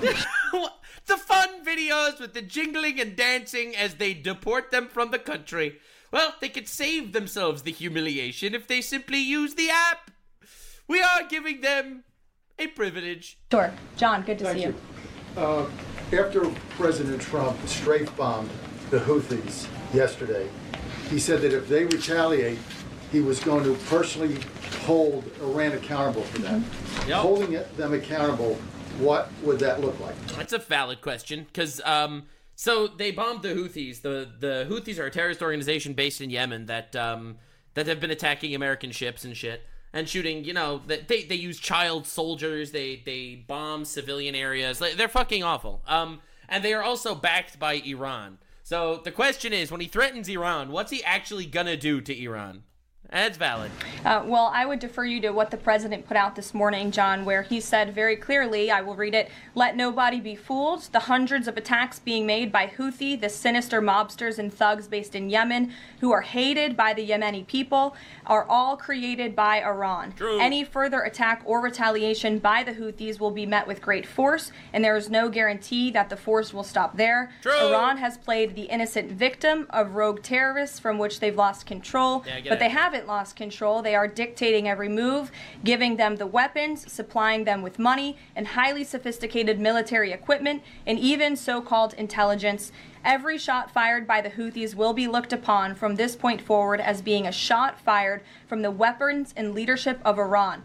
The fun videos with the jingling and dancing as they deport them from the country. Well, they could save themselves the humiliation if they simply use the app. We are giving them a privilege. Sure. John, good to see you. After President Trump strafe-bombed the Houthis yesterday, he said that if they retaliate, he was going to personally hold Iran accountable for that. Yep. Holding them accountable, what would that look like? That's a valid question, because so they bombed the Houthis. The Houthis are a terrorist organization based in Yemen that have been attacking American ships and shit. And shooting, they use child soldiers, they bomb civilian areas. They're fucking awful. And they are also backed by Iran. So the question is, when he threatens Iran, what's he actually gonna do to Iran? That's valid. Well, I would defer you to what the president put out this morning, John, where he said very clearly, I will read it, "Let nobody be fooled. The hundreds of attacks being made by Houthi, the sinister mobsters and thugs based in Yemen, who are hated by the Yemeni people, are all created by Iran. True. Any further attack or retaliation by the Houthis will be met with great force, and there is no guarantee that the force will stop there. True. Iran has played the innocent victim of rogue terrorists from which they've lost control, but they haven't lost control. They are dictating every move, giving them the weapons, supplying them with money and highly sophisticated military equipment, and even so-called intelligence. Every shot fired by the Houthis will be looked upon from this point forward as being a shot fired from the weapons and leadership of Iran."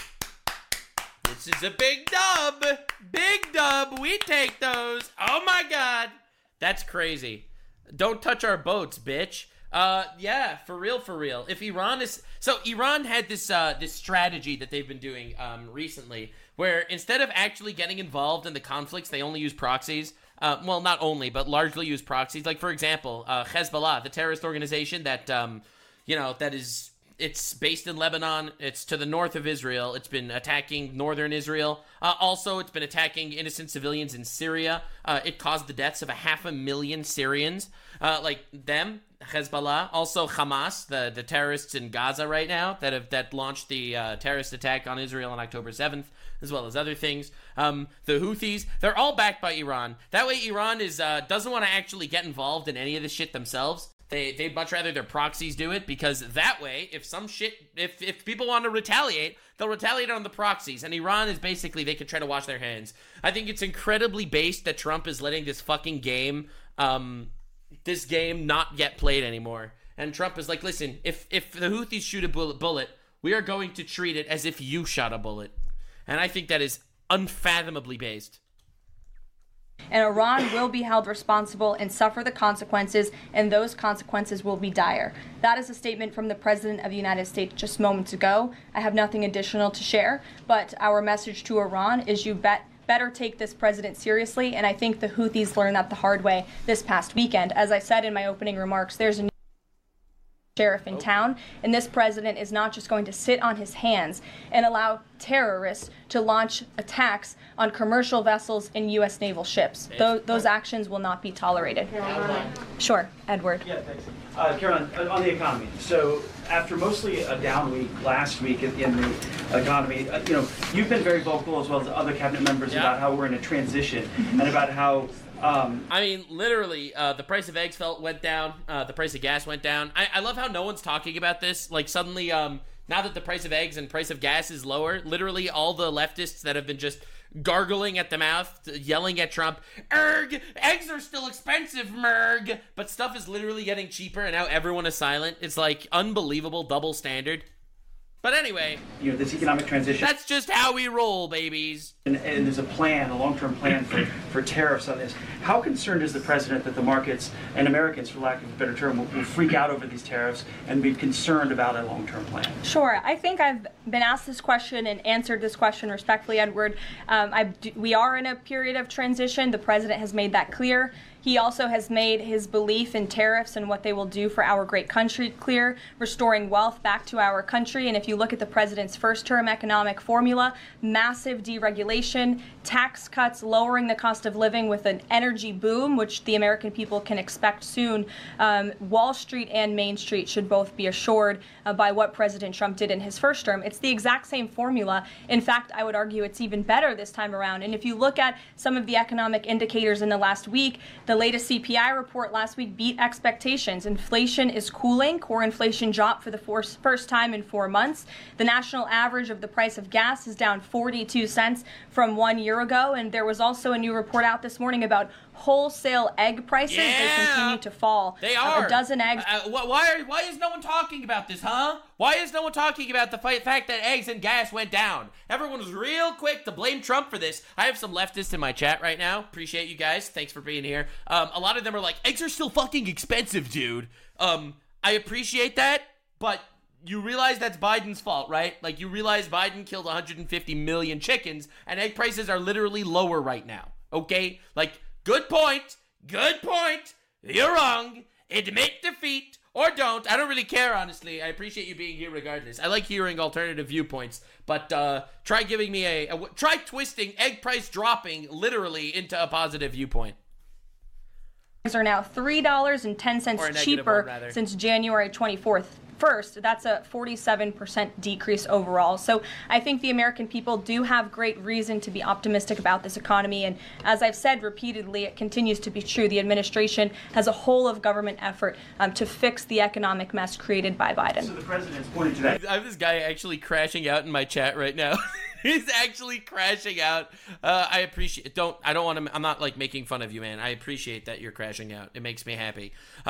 This is a big dub. Big dub. We take those. Oh my God. That's crazy. Don't touch our boats, bitch. Yeah, for real. If Iran is... So Iran had this strategy that they've been doing recently, where instead of actually getting involved in the conflicts, they only use proxies. Well, not only, but largely use proxies. Like, for example, Hezbollah, the terrorist organization that, it's based in Lebanon. It's to the north of Israel. It's been attacking northern Israel. Also, it's been attacking innocent civilians in Syria. It caused the deaths of 500,000 Syrians. Like them, Hezbollah, also Hamas, the terrorists in Gaza right now that launched the terrorist attack on Israel on October 7th, as well as other things. The Houthis, they're all backed by Iran. That way Iran doesn't want to actually get involved in any of this shit themselves. They'd much rather their proxies do it, because that way, if people want to retaliate, they'll retaliate on the proxies. And Iran is basically, they can try to wash their hands. I think it's incredibly based that Trump is letting this fucking game, not yet played anymore. And Trump is like, listen, if the Houthis shoot a bullet, we are going to treat it as if you shot a bullet. And I think that is unfathomably based. And Iran will be held responsible and suffer the consequences, and those consequences will be dire. That is a statement from the President of the United States just moments ago. I have nothing additional to share, but our message to Iran is you better take this president seriously, and I think the Houthis learned that the hard way this past weekend. As I said in my opening remarks, there's a new sheriff in town, and this president is not just going to sit on his hands and allow terrorists to launch attacks on commercial vessels and U.S. naval ships. Those actions will not be tolerated. Sure, Edward. Yeah, thanks. Caroline, on the economy. So after mostly a down week last week in the economy, you've been very vocal, as well as other cabinet members, about how we're in a transition and about how I mean, literally, the price of eggs went down. The price of gas went down. I love how no one's talking about this. Like, suddenly, now that the price of eggs and price of gas is lower, literally all the leftists that have been just gargling at the mouth, yelling at Trump, "Erg, eggs are still expensive, merg." But stuff is literally getting cheaper, and now everyone is silent. It's like unbelievable double standard. But anyway, this economic transition. That's just how we roll, babies. And there's a long-term plan for tariffs on this. How concerned is the president that the markets and Americans, for lack of a better term, will freak out over these tariffs and be concerned about a long-term plan? Sure. I think I've been asked this question and answered this question respectfully, Edward. We are in a period of transition. The president has made that clear. He also has made his belief in tariffs and what they will do for our great country clear, restoring wealth back to our country. And if you look at the president's first-term economic formula, massive deregulation, tax cuts, lowering the cost of living with an energy boom, which the American people can expect soon. Wall Street and Main Street should both be assured by what President Trump did in his first term. It's the exact same formula. In fact, I would argue it's even better this time around. And if you look at some of the economic indicators in the last week, the latest CPI report last week beat expectations. Inflation is cooling. Core inflation dropped for the first time in 4 months. The national average of the price of gas is down 42 cents from 1 year ago. And there was also a new report out this morning about wholesale egg prices. They continue to fall. They are. A dozen eggs. Why is no one talking about this, huh? Why is no one talking about the fact that eggs and gas went down? Everyone was real quick to blame Trump for this. I have some leftists in my chat right now. Appreciate you guys. Thanks for being here. A lot of them are like, eggs are still fucking expensive, dude. I appreciate that, but you realize that's Biden's fault, right? Like, you realize Biden killed 150 million chickens, and egg prices are literally lower right now, okay? Like, good point. Good point. You're wrong. Admit defeat or don't. I don't really care, honestly. I appreciate you being here regardless. I like hearing alternative viewpoints, but try giving me try twisting egg price dropping literally into a positive viewpoint. Are now $3.10 cheaper since January 24th. First, that's a 47% decrease overall. So I think the American people do have great reason to be optimistic about this economy. And as I've said repeatedly, it continues to be true. The administration has a whole of government effort to fix the economic mess created by Biden. So the president's pointing to that. I have this guy actually crashing out in my chat right now. He's actually crashing out. I appreciate. I don't want to. I'm not like making fun of you, man. I appreciate that you're crashing out. It makes me happy.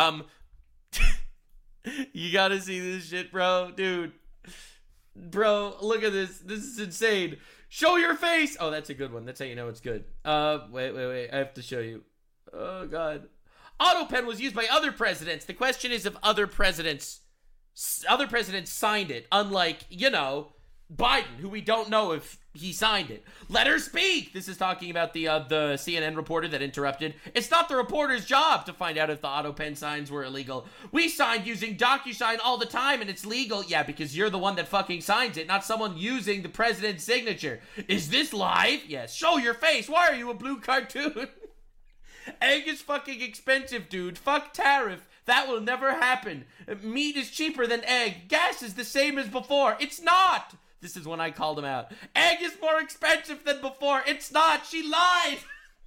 You gotta see this shit, bro. Dude. Bro, look at this. This is insane. Show your face. Oh, that's a good one. That's how you know it's good. Wait. I have to show you. Oh, God. AutoPen was used by other presidents. The question is if other presidents signed it. Unlike, Biden, who we don't know if he signed it. Let her speak. This is talking about the CNN reporter that interrupted. It's not the reporter's job to find out if the AutoPen signs were illegal. We signed using DocuSign all the time and it's legal. Yeah, because you're the one that fucking signs it, not someone using the president's signature. Is this live? Yes. Show your face. Why are you a blue cartoon? Egg is fucking expensive, dude. Fuck tariff. That will never happen. Meat is cheaper than egg. Gas is the same as before. It's not. This is when I called him out. Egg is more expensive than before. It's not. She lied.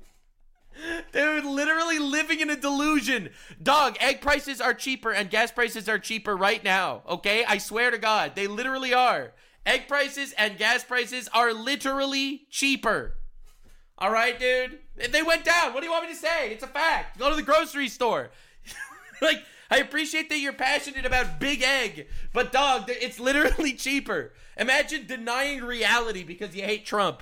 Dude, literally living in a delusion. Dog, egg prices are cheaper and gas prices are cheaper right now. Okay? I swear to God. They literally are. Egg prices and gas prices are literally cheaper. All right, dude? They went down. What do you want me to say? It's a fact. Go to the grocery store. Like, I appreciate that you're passionate about Big Egg, but dog, it's literally cheaper. Imagine denying reality because you hate Trump.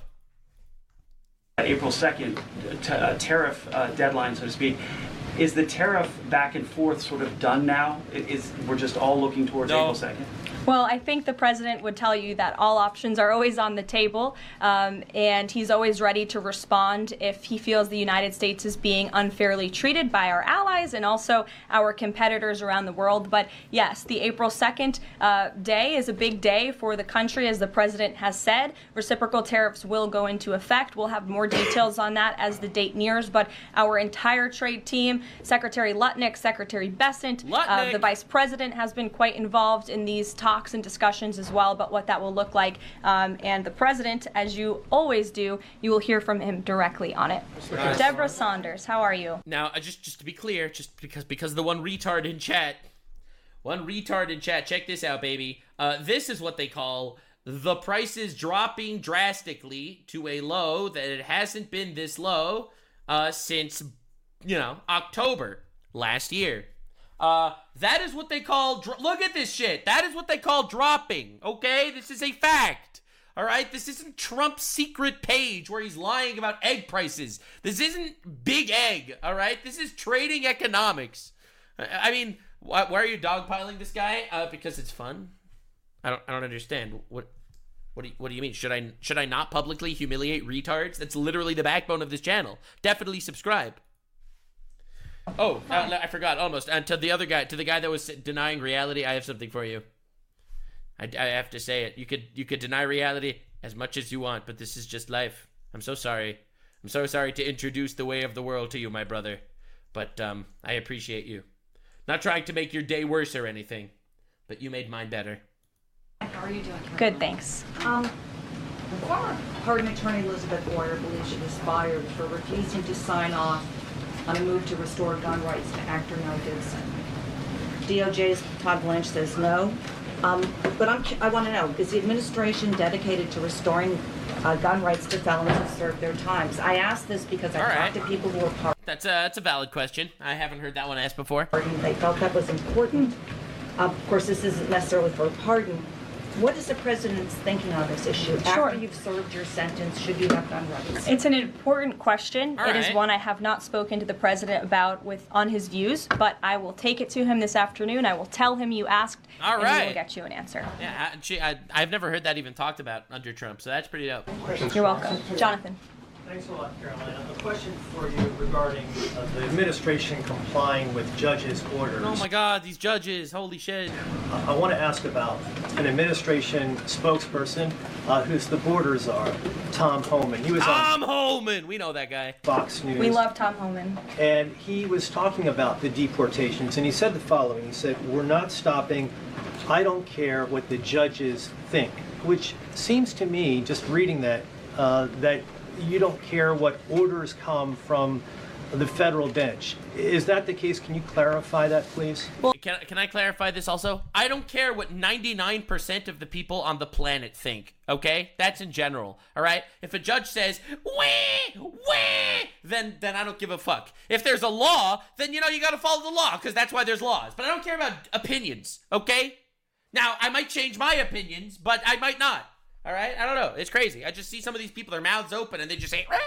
April 2nd, tariff deadline, so to speak. Is the tariff back and forth sort of done now? We're just all looking towards April 2nd? Well, I think the president would tell you that all options are always on the table, and he's always ready to respond if he feels the United States is being unfairly treated by our allies and also our competitors around the world. But yes, the April 2nd day is a big day for the country, as the president has said. Reciprocal tariffs will go into effect. We'll have more details on that as the date nears, but our entire trade team, Secretary Lutnick, Secretary Bessent, the vice president has been quite involved in these talks and discussions as well about what that will look like. And the president, as you always do, you will hear from him directly on it. Deborah Saunders, how are you? Now, just to be clear, just because the one retard in chat, check this out, baby. This is what they call the prices dropping drastically to a low that it hasn't been this low since, October last year. That is what they call, look at this shit. That is what they call dropping, okay? This is a fact, all right? This isn't Trump's secret page where he's lying about egg prices. This isn't Big Egg, all right? This is trading economics. I mean, why are you dogpiling this guy? Because it's fun? I don't understand. What do you mean? Should I not publicly humiliate retards? That's literally the backbone of this channel. Definitely subscribe. Oh, I forgot almost. And to the guy that was denying reality, I have something for you. I have to say it. You could deny reality as much as you want, but this is just life. I'm so sorry. I'm so sorry to introduce the way of the world to you, my brother. But I appreciate you. Not trying to make your day worse or anything, but you made mine better. How are you doing? Good, thanks. Former pardon attorney Elizabeth Warren believes she was fired for refusing to sign off on a move to restore gun rights to actor Mel Gibson. DOJ's Todd Blanche says no. But I want to know, is the administration dedicated to restoring gun rights to felons who serve their times? I ask this because I talked to people who were part. That's a valid question. I haven't heard that one asked before. They felt that was important. Of course, this isn't necessarily for a pardon. What is the president's thinking on this issue? Sure. After you've served your sentence, should you have gun rights? It's an important question. It is one I have not spoken to the president about on his views, but I will take it to him this afternoon. I will tell him you asked, and he will get you an answer. Yeah, I've never heard that even talked about under Trump, so that's pretty dope. You're welcome. Jonathan. Thanks a lot, Carolina. A question for you regarding the administration complying with judges' orders. Oh my God, these judges, holy shit. I want to ask about an administration spokesperson who's the border czar, Tom Homan. He was Tom Homan, we know that guy. Fox News. We love Tom Homan. And he was talking about the deportations, and he said the following. He said, "We're not stopping. I don't care what the judges think," which seems to me, just reading that, that you don't care what orders come from the federal bench. Is that the case? Can you clarify that, please? Well, can I clarify this also? I don't care what 99% of the people on the planet think, okay? That's in general, all right? If a judge says, wah, then I don't give a fuck. If there's a law, then, you gotta follow the law, because that's why there's laws. But I don't care about opinions, okay? Now, I might change my opinions, but I might not. All right? I don't know. It's crazy. I just see some of these people, their mouths open, and they just say,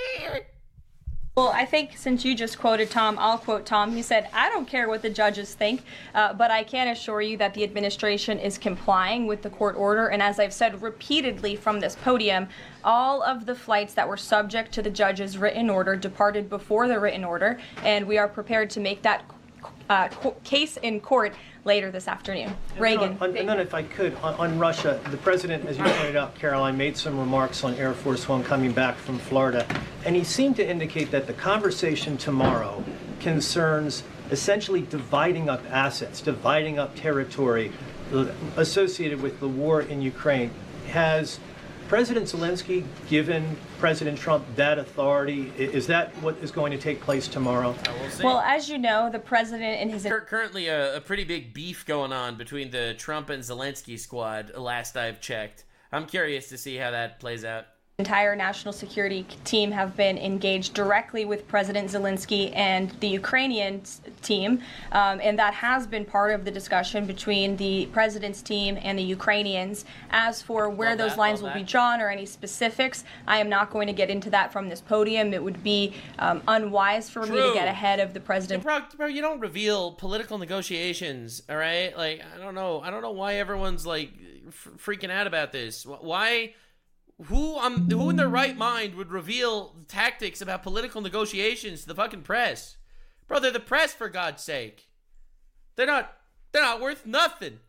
Well, I think since you just quoted Tom, I'll quote Tom. He said, I don't care what the judges think, but I can assure you that the administration is complying with the court order. And as I've said repeatedly from this podium, all of the flights that were subject to the judge's written order departed before the written order, and we are prepared to make that case in court later this afternoon. Reagan. And then if I could, on Russia, the president, as you pointed out, Caroline, made some remarks on Air Force One coming back from Florida, and he seemed to indicate that the conversation tomorrow concerns essentially dividing up assets, dividing up territory associated with the war in Ukraine. Has President Zelensky given President Trump that authority? Is that what is going to take place tomorrow? Well, as you know, the president and his... Currently a pretty big beef going on between the Trump and Zelensky squad, last I've checked. I'm curious to see how that plays out. Entire national security team have been engaged directly with President Zelensky and the Ukrainian team, and that has been part of the discussion between the president's team and the Ukrainians. As for where those lines will be drawn or any specifics, I am not going to get into that from this podium. It would be unwise for me to get ahead of the president. Bro, you don't reveal political negotiations, all right? Like, I don't know why everyone's like freaking out about this. Why? Who in their right mind would reveal tactics about political negotiations to the fucking press? Bro, they're the press, for God's sake. They're not worth nothing.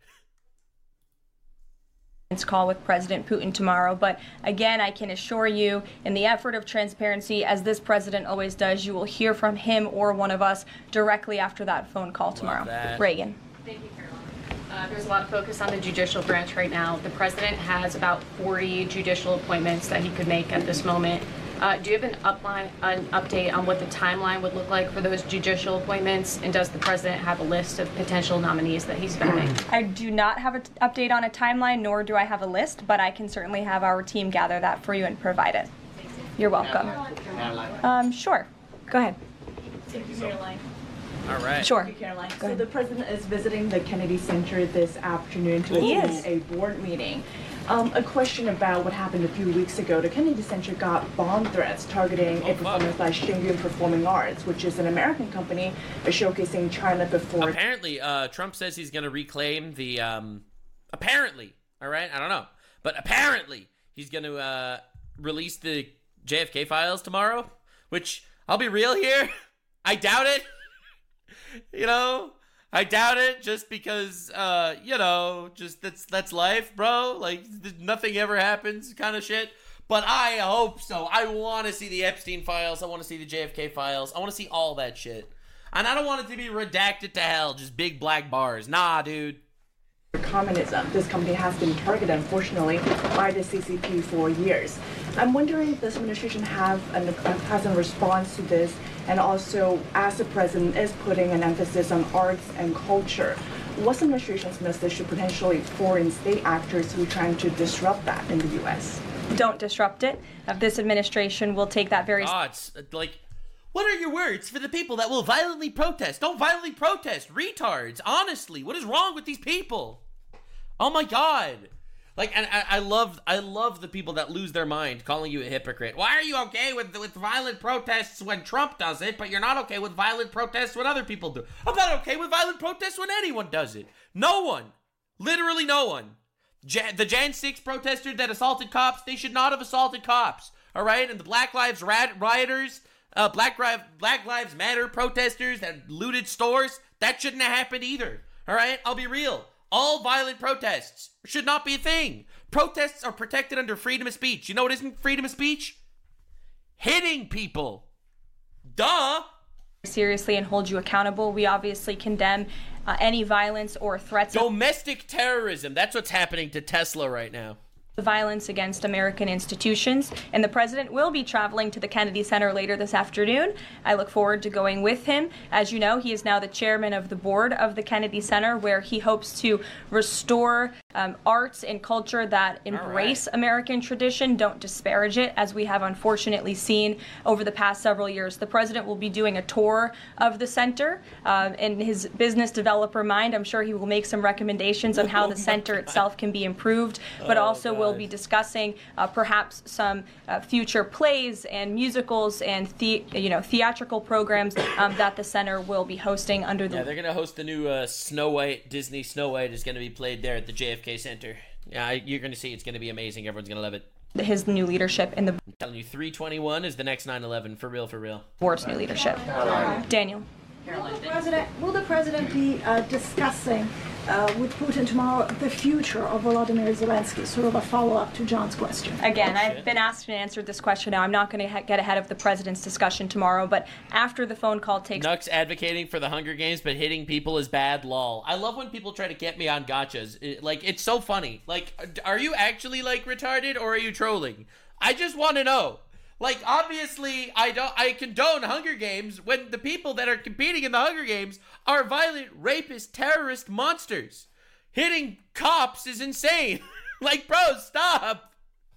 Call with President Putin tomorrow, but again, I can assure you, in the effort of transparency, as this president always does, you will hear from him or one of us directly after that phone call tomorrow. Reagan. Thank you, Caroline. There's a lot of focus on the judicial branch right now. The president has about 40 judicial appointments that he could make at this moment. Do you have an update on what the timeline would look like for those judicial appointments? And does the president have a list of potential nominees that he's vetting? I do not have an update on a timeline, nor do I have a list, but I can certainly have our team gather that for you and provide it. You're welcome. Sure. Go ahead. Thank you, Caroline. All right. Sure. Thank you, Caroline. So the president is visiting the Kennedy Center this afternoon to attend a board meeting. A question about what happened a few weeks ago. The Kennedy Center got bomb threats targeting a performance by Shingyun Performing Arts, which is an American company showcasing China before. Apparently, Trump says he's going to reclaim the, apparently, all right, I don't know, but apparently he's going to release the JFK files tomorrow, which, I'll be real here, I doubt it. You know, I doubt it, just because, you know, just that's life, bro. Like, nothing ever happens kind of shit. But I hope so. I want to see the Epstein files. I want to see the JFK files. I want to see all that shit. And I don't want it to be redacted to hell, just big black bars. Nah, dude. Communism. This company has been targeted, unfortunately, by the CCP for years. I'm wondering if this administration has a response to this, and also, as the president is putting an emphasis on arts and culture, what's the administration's message to potentially foreign state actors who are trying to disrupt that in the U.S.? Don't disrupt it. This administration will take that very... It's like... What are your words for the people that will violently protest? Don't violently protest, retards. Honestly, what is wrong with these people? Oh my God. Like, and I love the people that lose their mind calling you a hypocrite. Why are you okay with violent protests when Trump does it, but you're not okay with violent protests when other people do? I'm not okay with violent protests when anyone does it. No one. Literally no one. The Jan 6 protesters that assaulted cops, they should not have assaulted cops. All right? And the Black Lives rioters... Black Lives Matter protesters that looted stores, that shouldn't have happened either. All right? I'll be real. All violent protests should not be a thing. Protests are protected under freedom of speech. You know what isn't freedom of speech? Hitting people. Duh. Seriously and hold you accountable. We obviously condemn any violence or threats. Domestic terrorism. That's what's happening to Tesla right now. Violence against American institutions, and the president will be traveling to the Kennedy Center later this afternoon. I look forward to going with him. As you know, he is now the chairman of the board of the Kennedy Center, where he hopes to restore arts and culture that embrace American tradition, don't disparage it, as we have unfortunately seen over the past several years. The president will be doing a tour of the center. In his business developer mind, I'm sure he will make some recommendations on how the center itself can be improved, but also will be discussing perhaps some future plays and musicals and theatrical programs that the center will be hosting under the... Yeah, they're going to host the new Snow White. Disney Snow White is going to be played there at the JFK Center. Yeah, you're going to see it's going to be amazing. Everyone's going to love it. His new leadership in the... I'm telling you, 321 is the next 9/11. For real, for real. Board's new leadership. Daniel. Will the president be discussing with Putin tomorrow, the future of Volodymyr Zelensky? Sort of a follow-up to John's question. Again, I've been asked and answered this question now. I'm not going to get ahead of the president's discussion tomorrow, but after the phone call takes... Nux advocating for the Hunger Games, but hitting people is bad, lol. I love when people try to get me on gotchas. It's so funny. Like, are you actually, like, retarded, or are you trolling? I just want to know. Like, obviously, I condone Hunger Games when the people that are competing in the Hunger Games are violent, rapist, terrorist monsters. Hitting cops is insane. Like, bro, stop.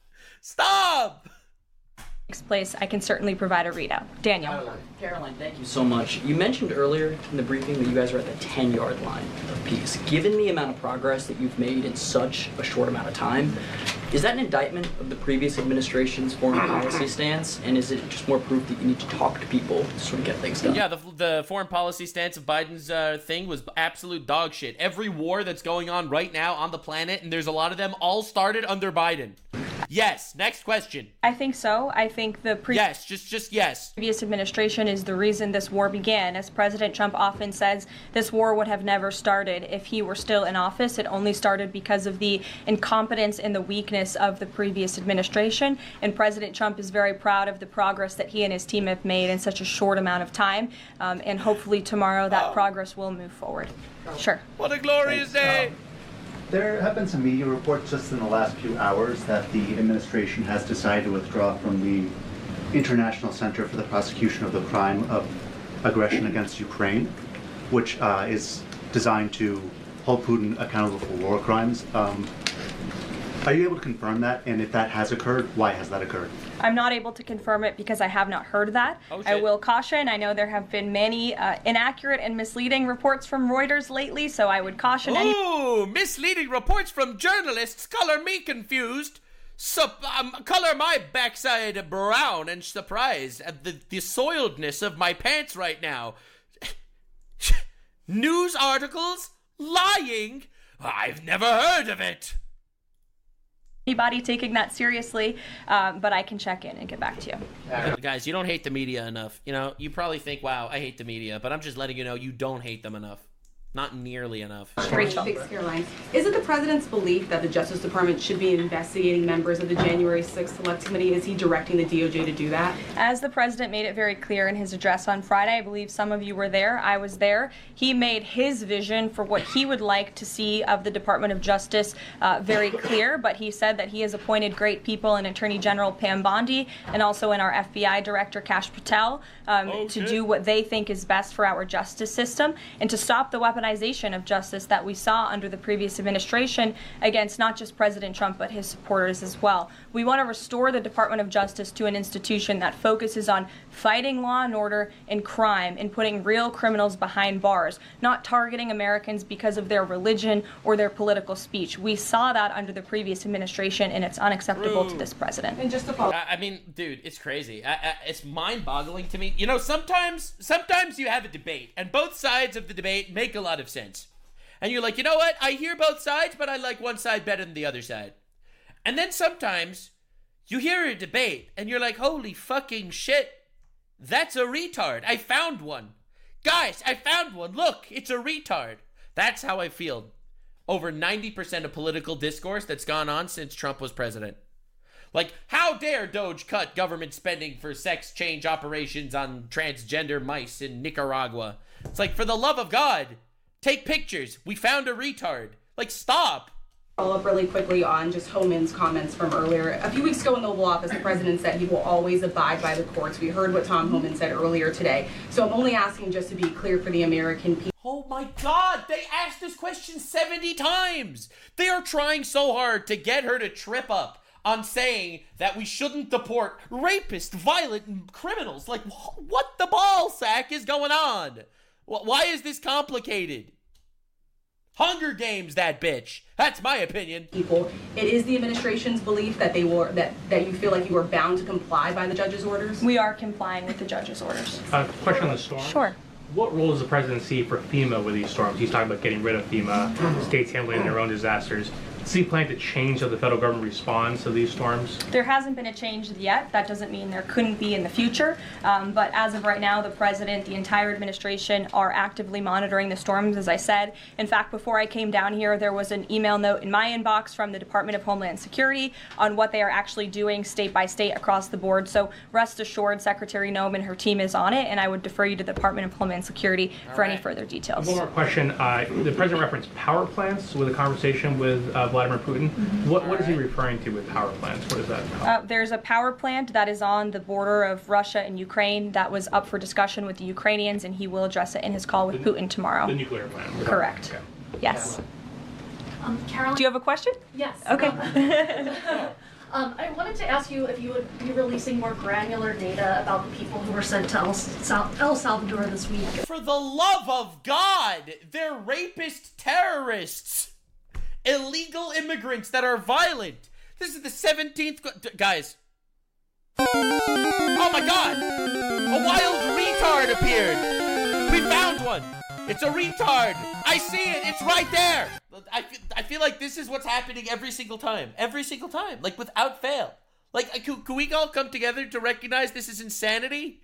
Stop. Place, I can certainly provide a readout. Daniel. Caroline, thank you so much. You mentioned earlier in the briefing that you guys are at the 10-yard line of peace. Given the amount of progress that you've made in such a short amount of time, is that an indictment of the previous administration's foreign policy stance? And is it just more proof that you need to talk to people to sort of get things done? Yeah, the foreign policy stance of Biden's thing was absolute dog shit. Every war that's going on right now on the planet, and there's a lot of them, all started under Biden. Yes. Next question. I think so. I think the yes, just yes. Previous administration is the reason this war began. As President Trump often says, this war would have never started if he were still in office. It only started because of the incompetence and the weakness of the previous administration. And President Trump is very proud of the progress that he and his team have made in such a short amount of time. And hopefully tomorrow that progress will move forward. Sure. What a glorious day. There have been some media reports just in the last few hours that the administration has decided to withdraw from the International Center for the Prosecution of the Crime of Aggression against Ukraine, which is designed to hold Putin accountable for war crimes. Are you able to confirm that? And if that has occurred, why has that occurred? I'm not able to confirm it because I have not heard that. Oh, I will caution. I know there have been many inaccurate and misleading reports from Reuters lately, so I would caution any... Ooh, misleading reports from journalists color me confused. Color my backside brown and surprised at the soiledness of my pants right now. News articles? Lying? I've never heard of it. Anybody taking that seriously, but I can check in and get back to you. Guys, you don't hate the media enough. You know, you probably think, wow, I hate the media, but I'm just letting you know you don't hate them enough. Not nearly enough. Rachel. Caroline. Is it the president's belief that the Justice Department should be investigating members of the January 6th Select Committee? Is he directing the DOJ to do that? As the president made it very clear in his address on Friday, I believe some of you were there, I was there, he made his vision for what he would like to see of the Department of Justice very clear, but he said that he has appointed great people in Attorney General Pam Bondi and also in our FBI Director Kash Patel to do what they think is best for our justice system and to stop the weaponization of justice that we saw under the previous administration against not just President Trump but his supporters as well. We want to restore the Department of Justice to an institution that focuses on fighting law and order and crime and putting real criminals behind bars, not targeting Americans because of their religion or their political speech. We saw that under the previous administration, and it's unacceptable to this president. And just to follow, I mean, dude, it's crazy. It's mind-boggling to me. You know, sometimes you have a debate, and both sides of the debate make a lot of sense. And you're like, you know what? I hear both sides, but I like one side better than the other side. And then sometimes you hear a debate, and you're like, holy fucking shit. That's a retard. I found one. Guys, I found one. Look, it's a retard. That's how I feel over 90% of political discourse that's gone on since Trump was president. Like, how dare Doge cut government spending for sex change operations on transgender mice in Nicaragua? It's like, for the love of God, take pictures. We found a retard. Like, stop. Follow up really quickly on just Homan's comments from earlier. A few weeks ago in the Oval Office, the president said he will always abide by the courts. We heard what Tom Homan said earlier today. So I'm only asking just to be clear for the American people. Oh my God, they asked this question 70 times. They are trying so hard to get her to trip up on saying that we shouldn't deport rapists, violent criminals. Like, what the ball sack is going on? Why is this complicated? Hunger Games, that bitch. That's my opinion. People, it is the administration's belief that they will that you feel like you are bound to comply by the judge's orders. We are complying with the judge's orders. Question on the storm. Sure. What role does the president see for FEMA with these storms? He's talking about getting rid of FEMA, states handling their own disasters. Is he planning to change how the federal government responds to these storms? There hasn't been a change yet. That doesn't mean there couldn't be in the future. But as of right now, the president, the entire administration are actively monitoring the storms, as I said. In fact, before I came down here, there was an email note in my inbox from the Department of Homeland Security on what they are actually doing state by state across the board. So rest assured, Secretary Noem and her team is on it, and I would defer you to the Department of Homeland Security for any further details. One more question. The president referenced power plants with a conversation with Vladimir Putin. What is he referring to with power plants? What is that? There's a power plant that is on the border of Russia and Ukraine that was up for discussion with the Ukrainians, and he will address it in his call with Putin tomorrow. The nuclear plant. Correct. Okay. Yes. Caroline? Do you have a question? Yes. Okay. I wanted to ask you if you would be releasing more granular data about the people who were sent to El Salvador this week. For the love of God, they're rapist terrorists. Illegal immigrants that are violent. This is the 17th... Guys. Oh my God. A wild retard appeared. We found one. It's a retard. I see it. It's right there. I feel like this is what's happening every single time. Every single time. Like, without fail. Like, can we all come together to recognize this is insanity?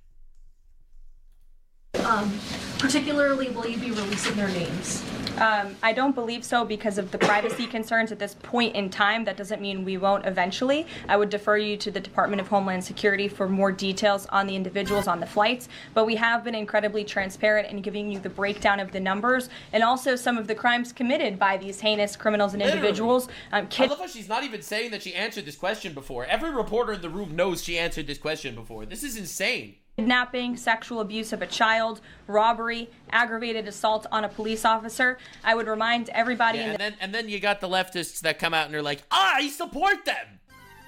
Particularly, will you be releasing their names? I don't believe so because of the privacy concerns at this point in time. That doesn't mean we won't eventually. I would defer you to the Department of Homeland Security for more details on the individuals on the flights, but we have been incredibly transparent in giving you the breakdown of the numbers and also some of the crimes committed by these heinous criminals and individuals. I love how she's not even saying that she answered this question before. Every reporter in the room knows she answered this question before. This is insane. Kidnapping, sexual abuse of a child, robbery, aggravated assault on a police officer. I would remind everybody. Yeah, and then you got the leftists that come out and are like, I support them.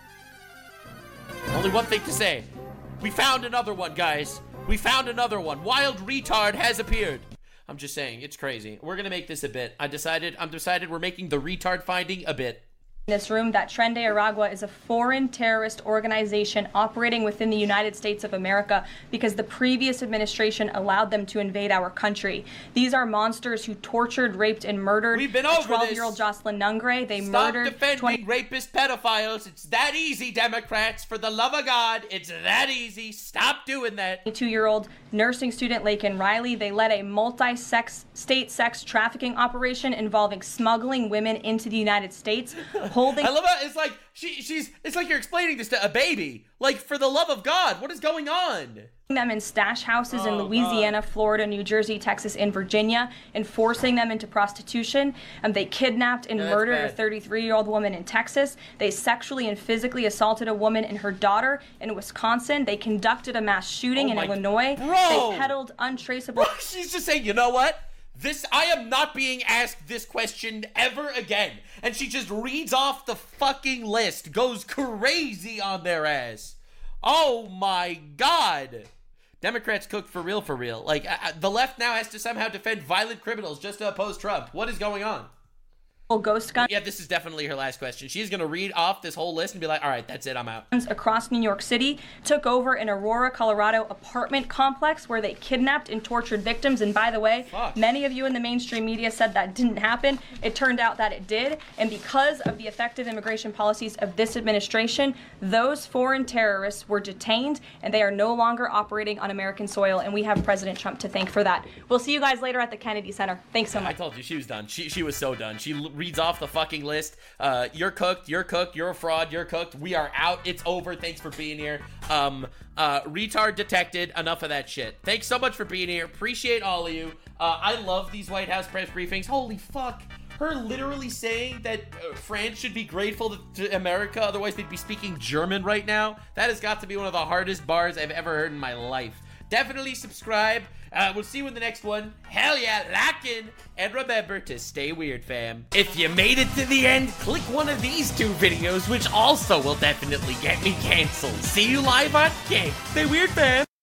Only one thing to say. We found another one, guys. We found another one. Wild retard has appeared. I'm just saying, it's crazy. We're gonna make this a bit. I'm decided we're making the retard finding a bit. This room that Tren de Aragua is a foreign terrorist organization operating within the United States of America because the previous administration allowed them to invade our country. These are monsters who tortured, raped, and murdered We've been over 12-year-old Jocelyn Nungre. They Stop murdered defending rapist pedophiles. It's that easy, Democrats. For the love of God, it's that easy. Stop doing that. 22-year-old nursing student Laken Riley. They led a multi-state sex trafficking operation involving smuggling women into the United States. I love how it's like it's like you're explaining this to a baby. Like, for the love of God, what is going on? Them in stash houses in Louisiana, Florida, New Jersey, Texas, and Virginia, and forcing them into prostitution. They kidnapped and murdered a 33-year-old woman in Texas. They sexually and physically assaulted a woman and her daughter in Wisconsin. They conducted a mass shooting in Illinois. They peddled untraceable... She's just saying, you know what? I am not being asked this question ever again. And she just reads off the fucking list, goes crazy on their ass. Oh my God. Democrats cooked for real, for real. Like, the left now has to somehow defend violent criminals just to oppose Trump. What is going on? Ghost guns. Yeah, this is definitely her last question. She's going to read off this whole list and be like, all right, that's it, I'm out. Across New York City took over an Aurora, Colorado apartment complex where they kidnapped and tortured victims. And by the way, many of you in the mainstream media said that didn't happen. It turned out that it did. And because of the effective immigration policies of this administration, those foreign terrorists were detained and they are no longer operating on American soil. And we have President Trump to thank for that. We'll see you guys later at the Kennedy Center. Thanks so much. I told you she was done. She was so done. She reads off the fucking list. You're cooked, you're a fraud, you're cooked, we are out, it's over, thanks for being here. Retard detected, enough of that shit. Thanks so much for being here, appreciate all of you. I love these White House press briefings. Holy fuck, her literally saying that France should be grateful to America, otherwise they'd be speaking German right now. That has got to be one of the hardest bars I've ever heard in my life. Definitely subscribe. We'll see you in the next one. Hell yeah, like and remember to stay weird, fam. If you made it to the end, click one of these two videos, which also will definitely get me canceled. See you live on King. Stay weird, fam.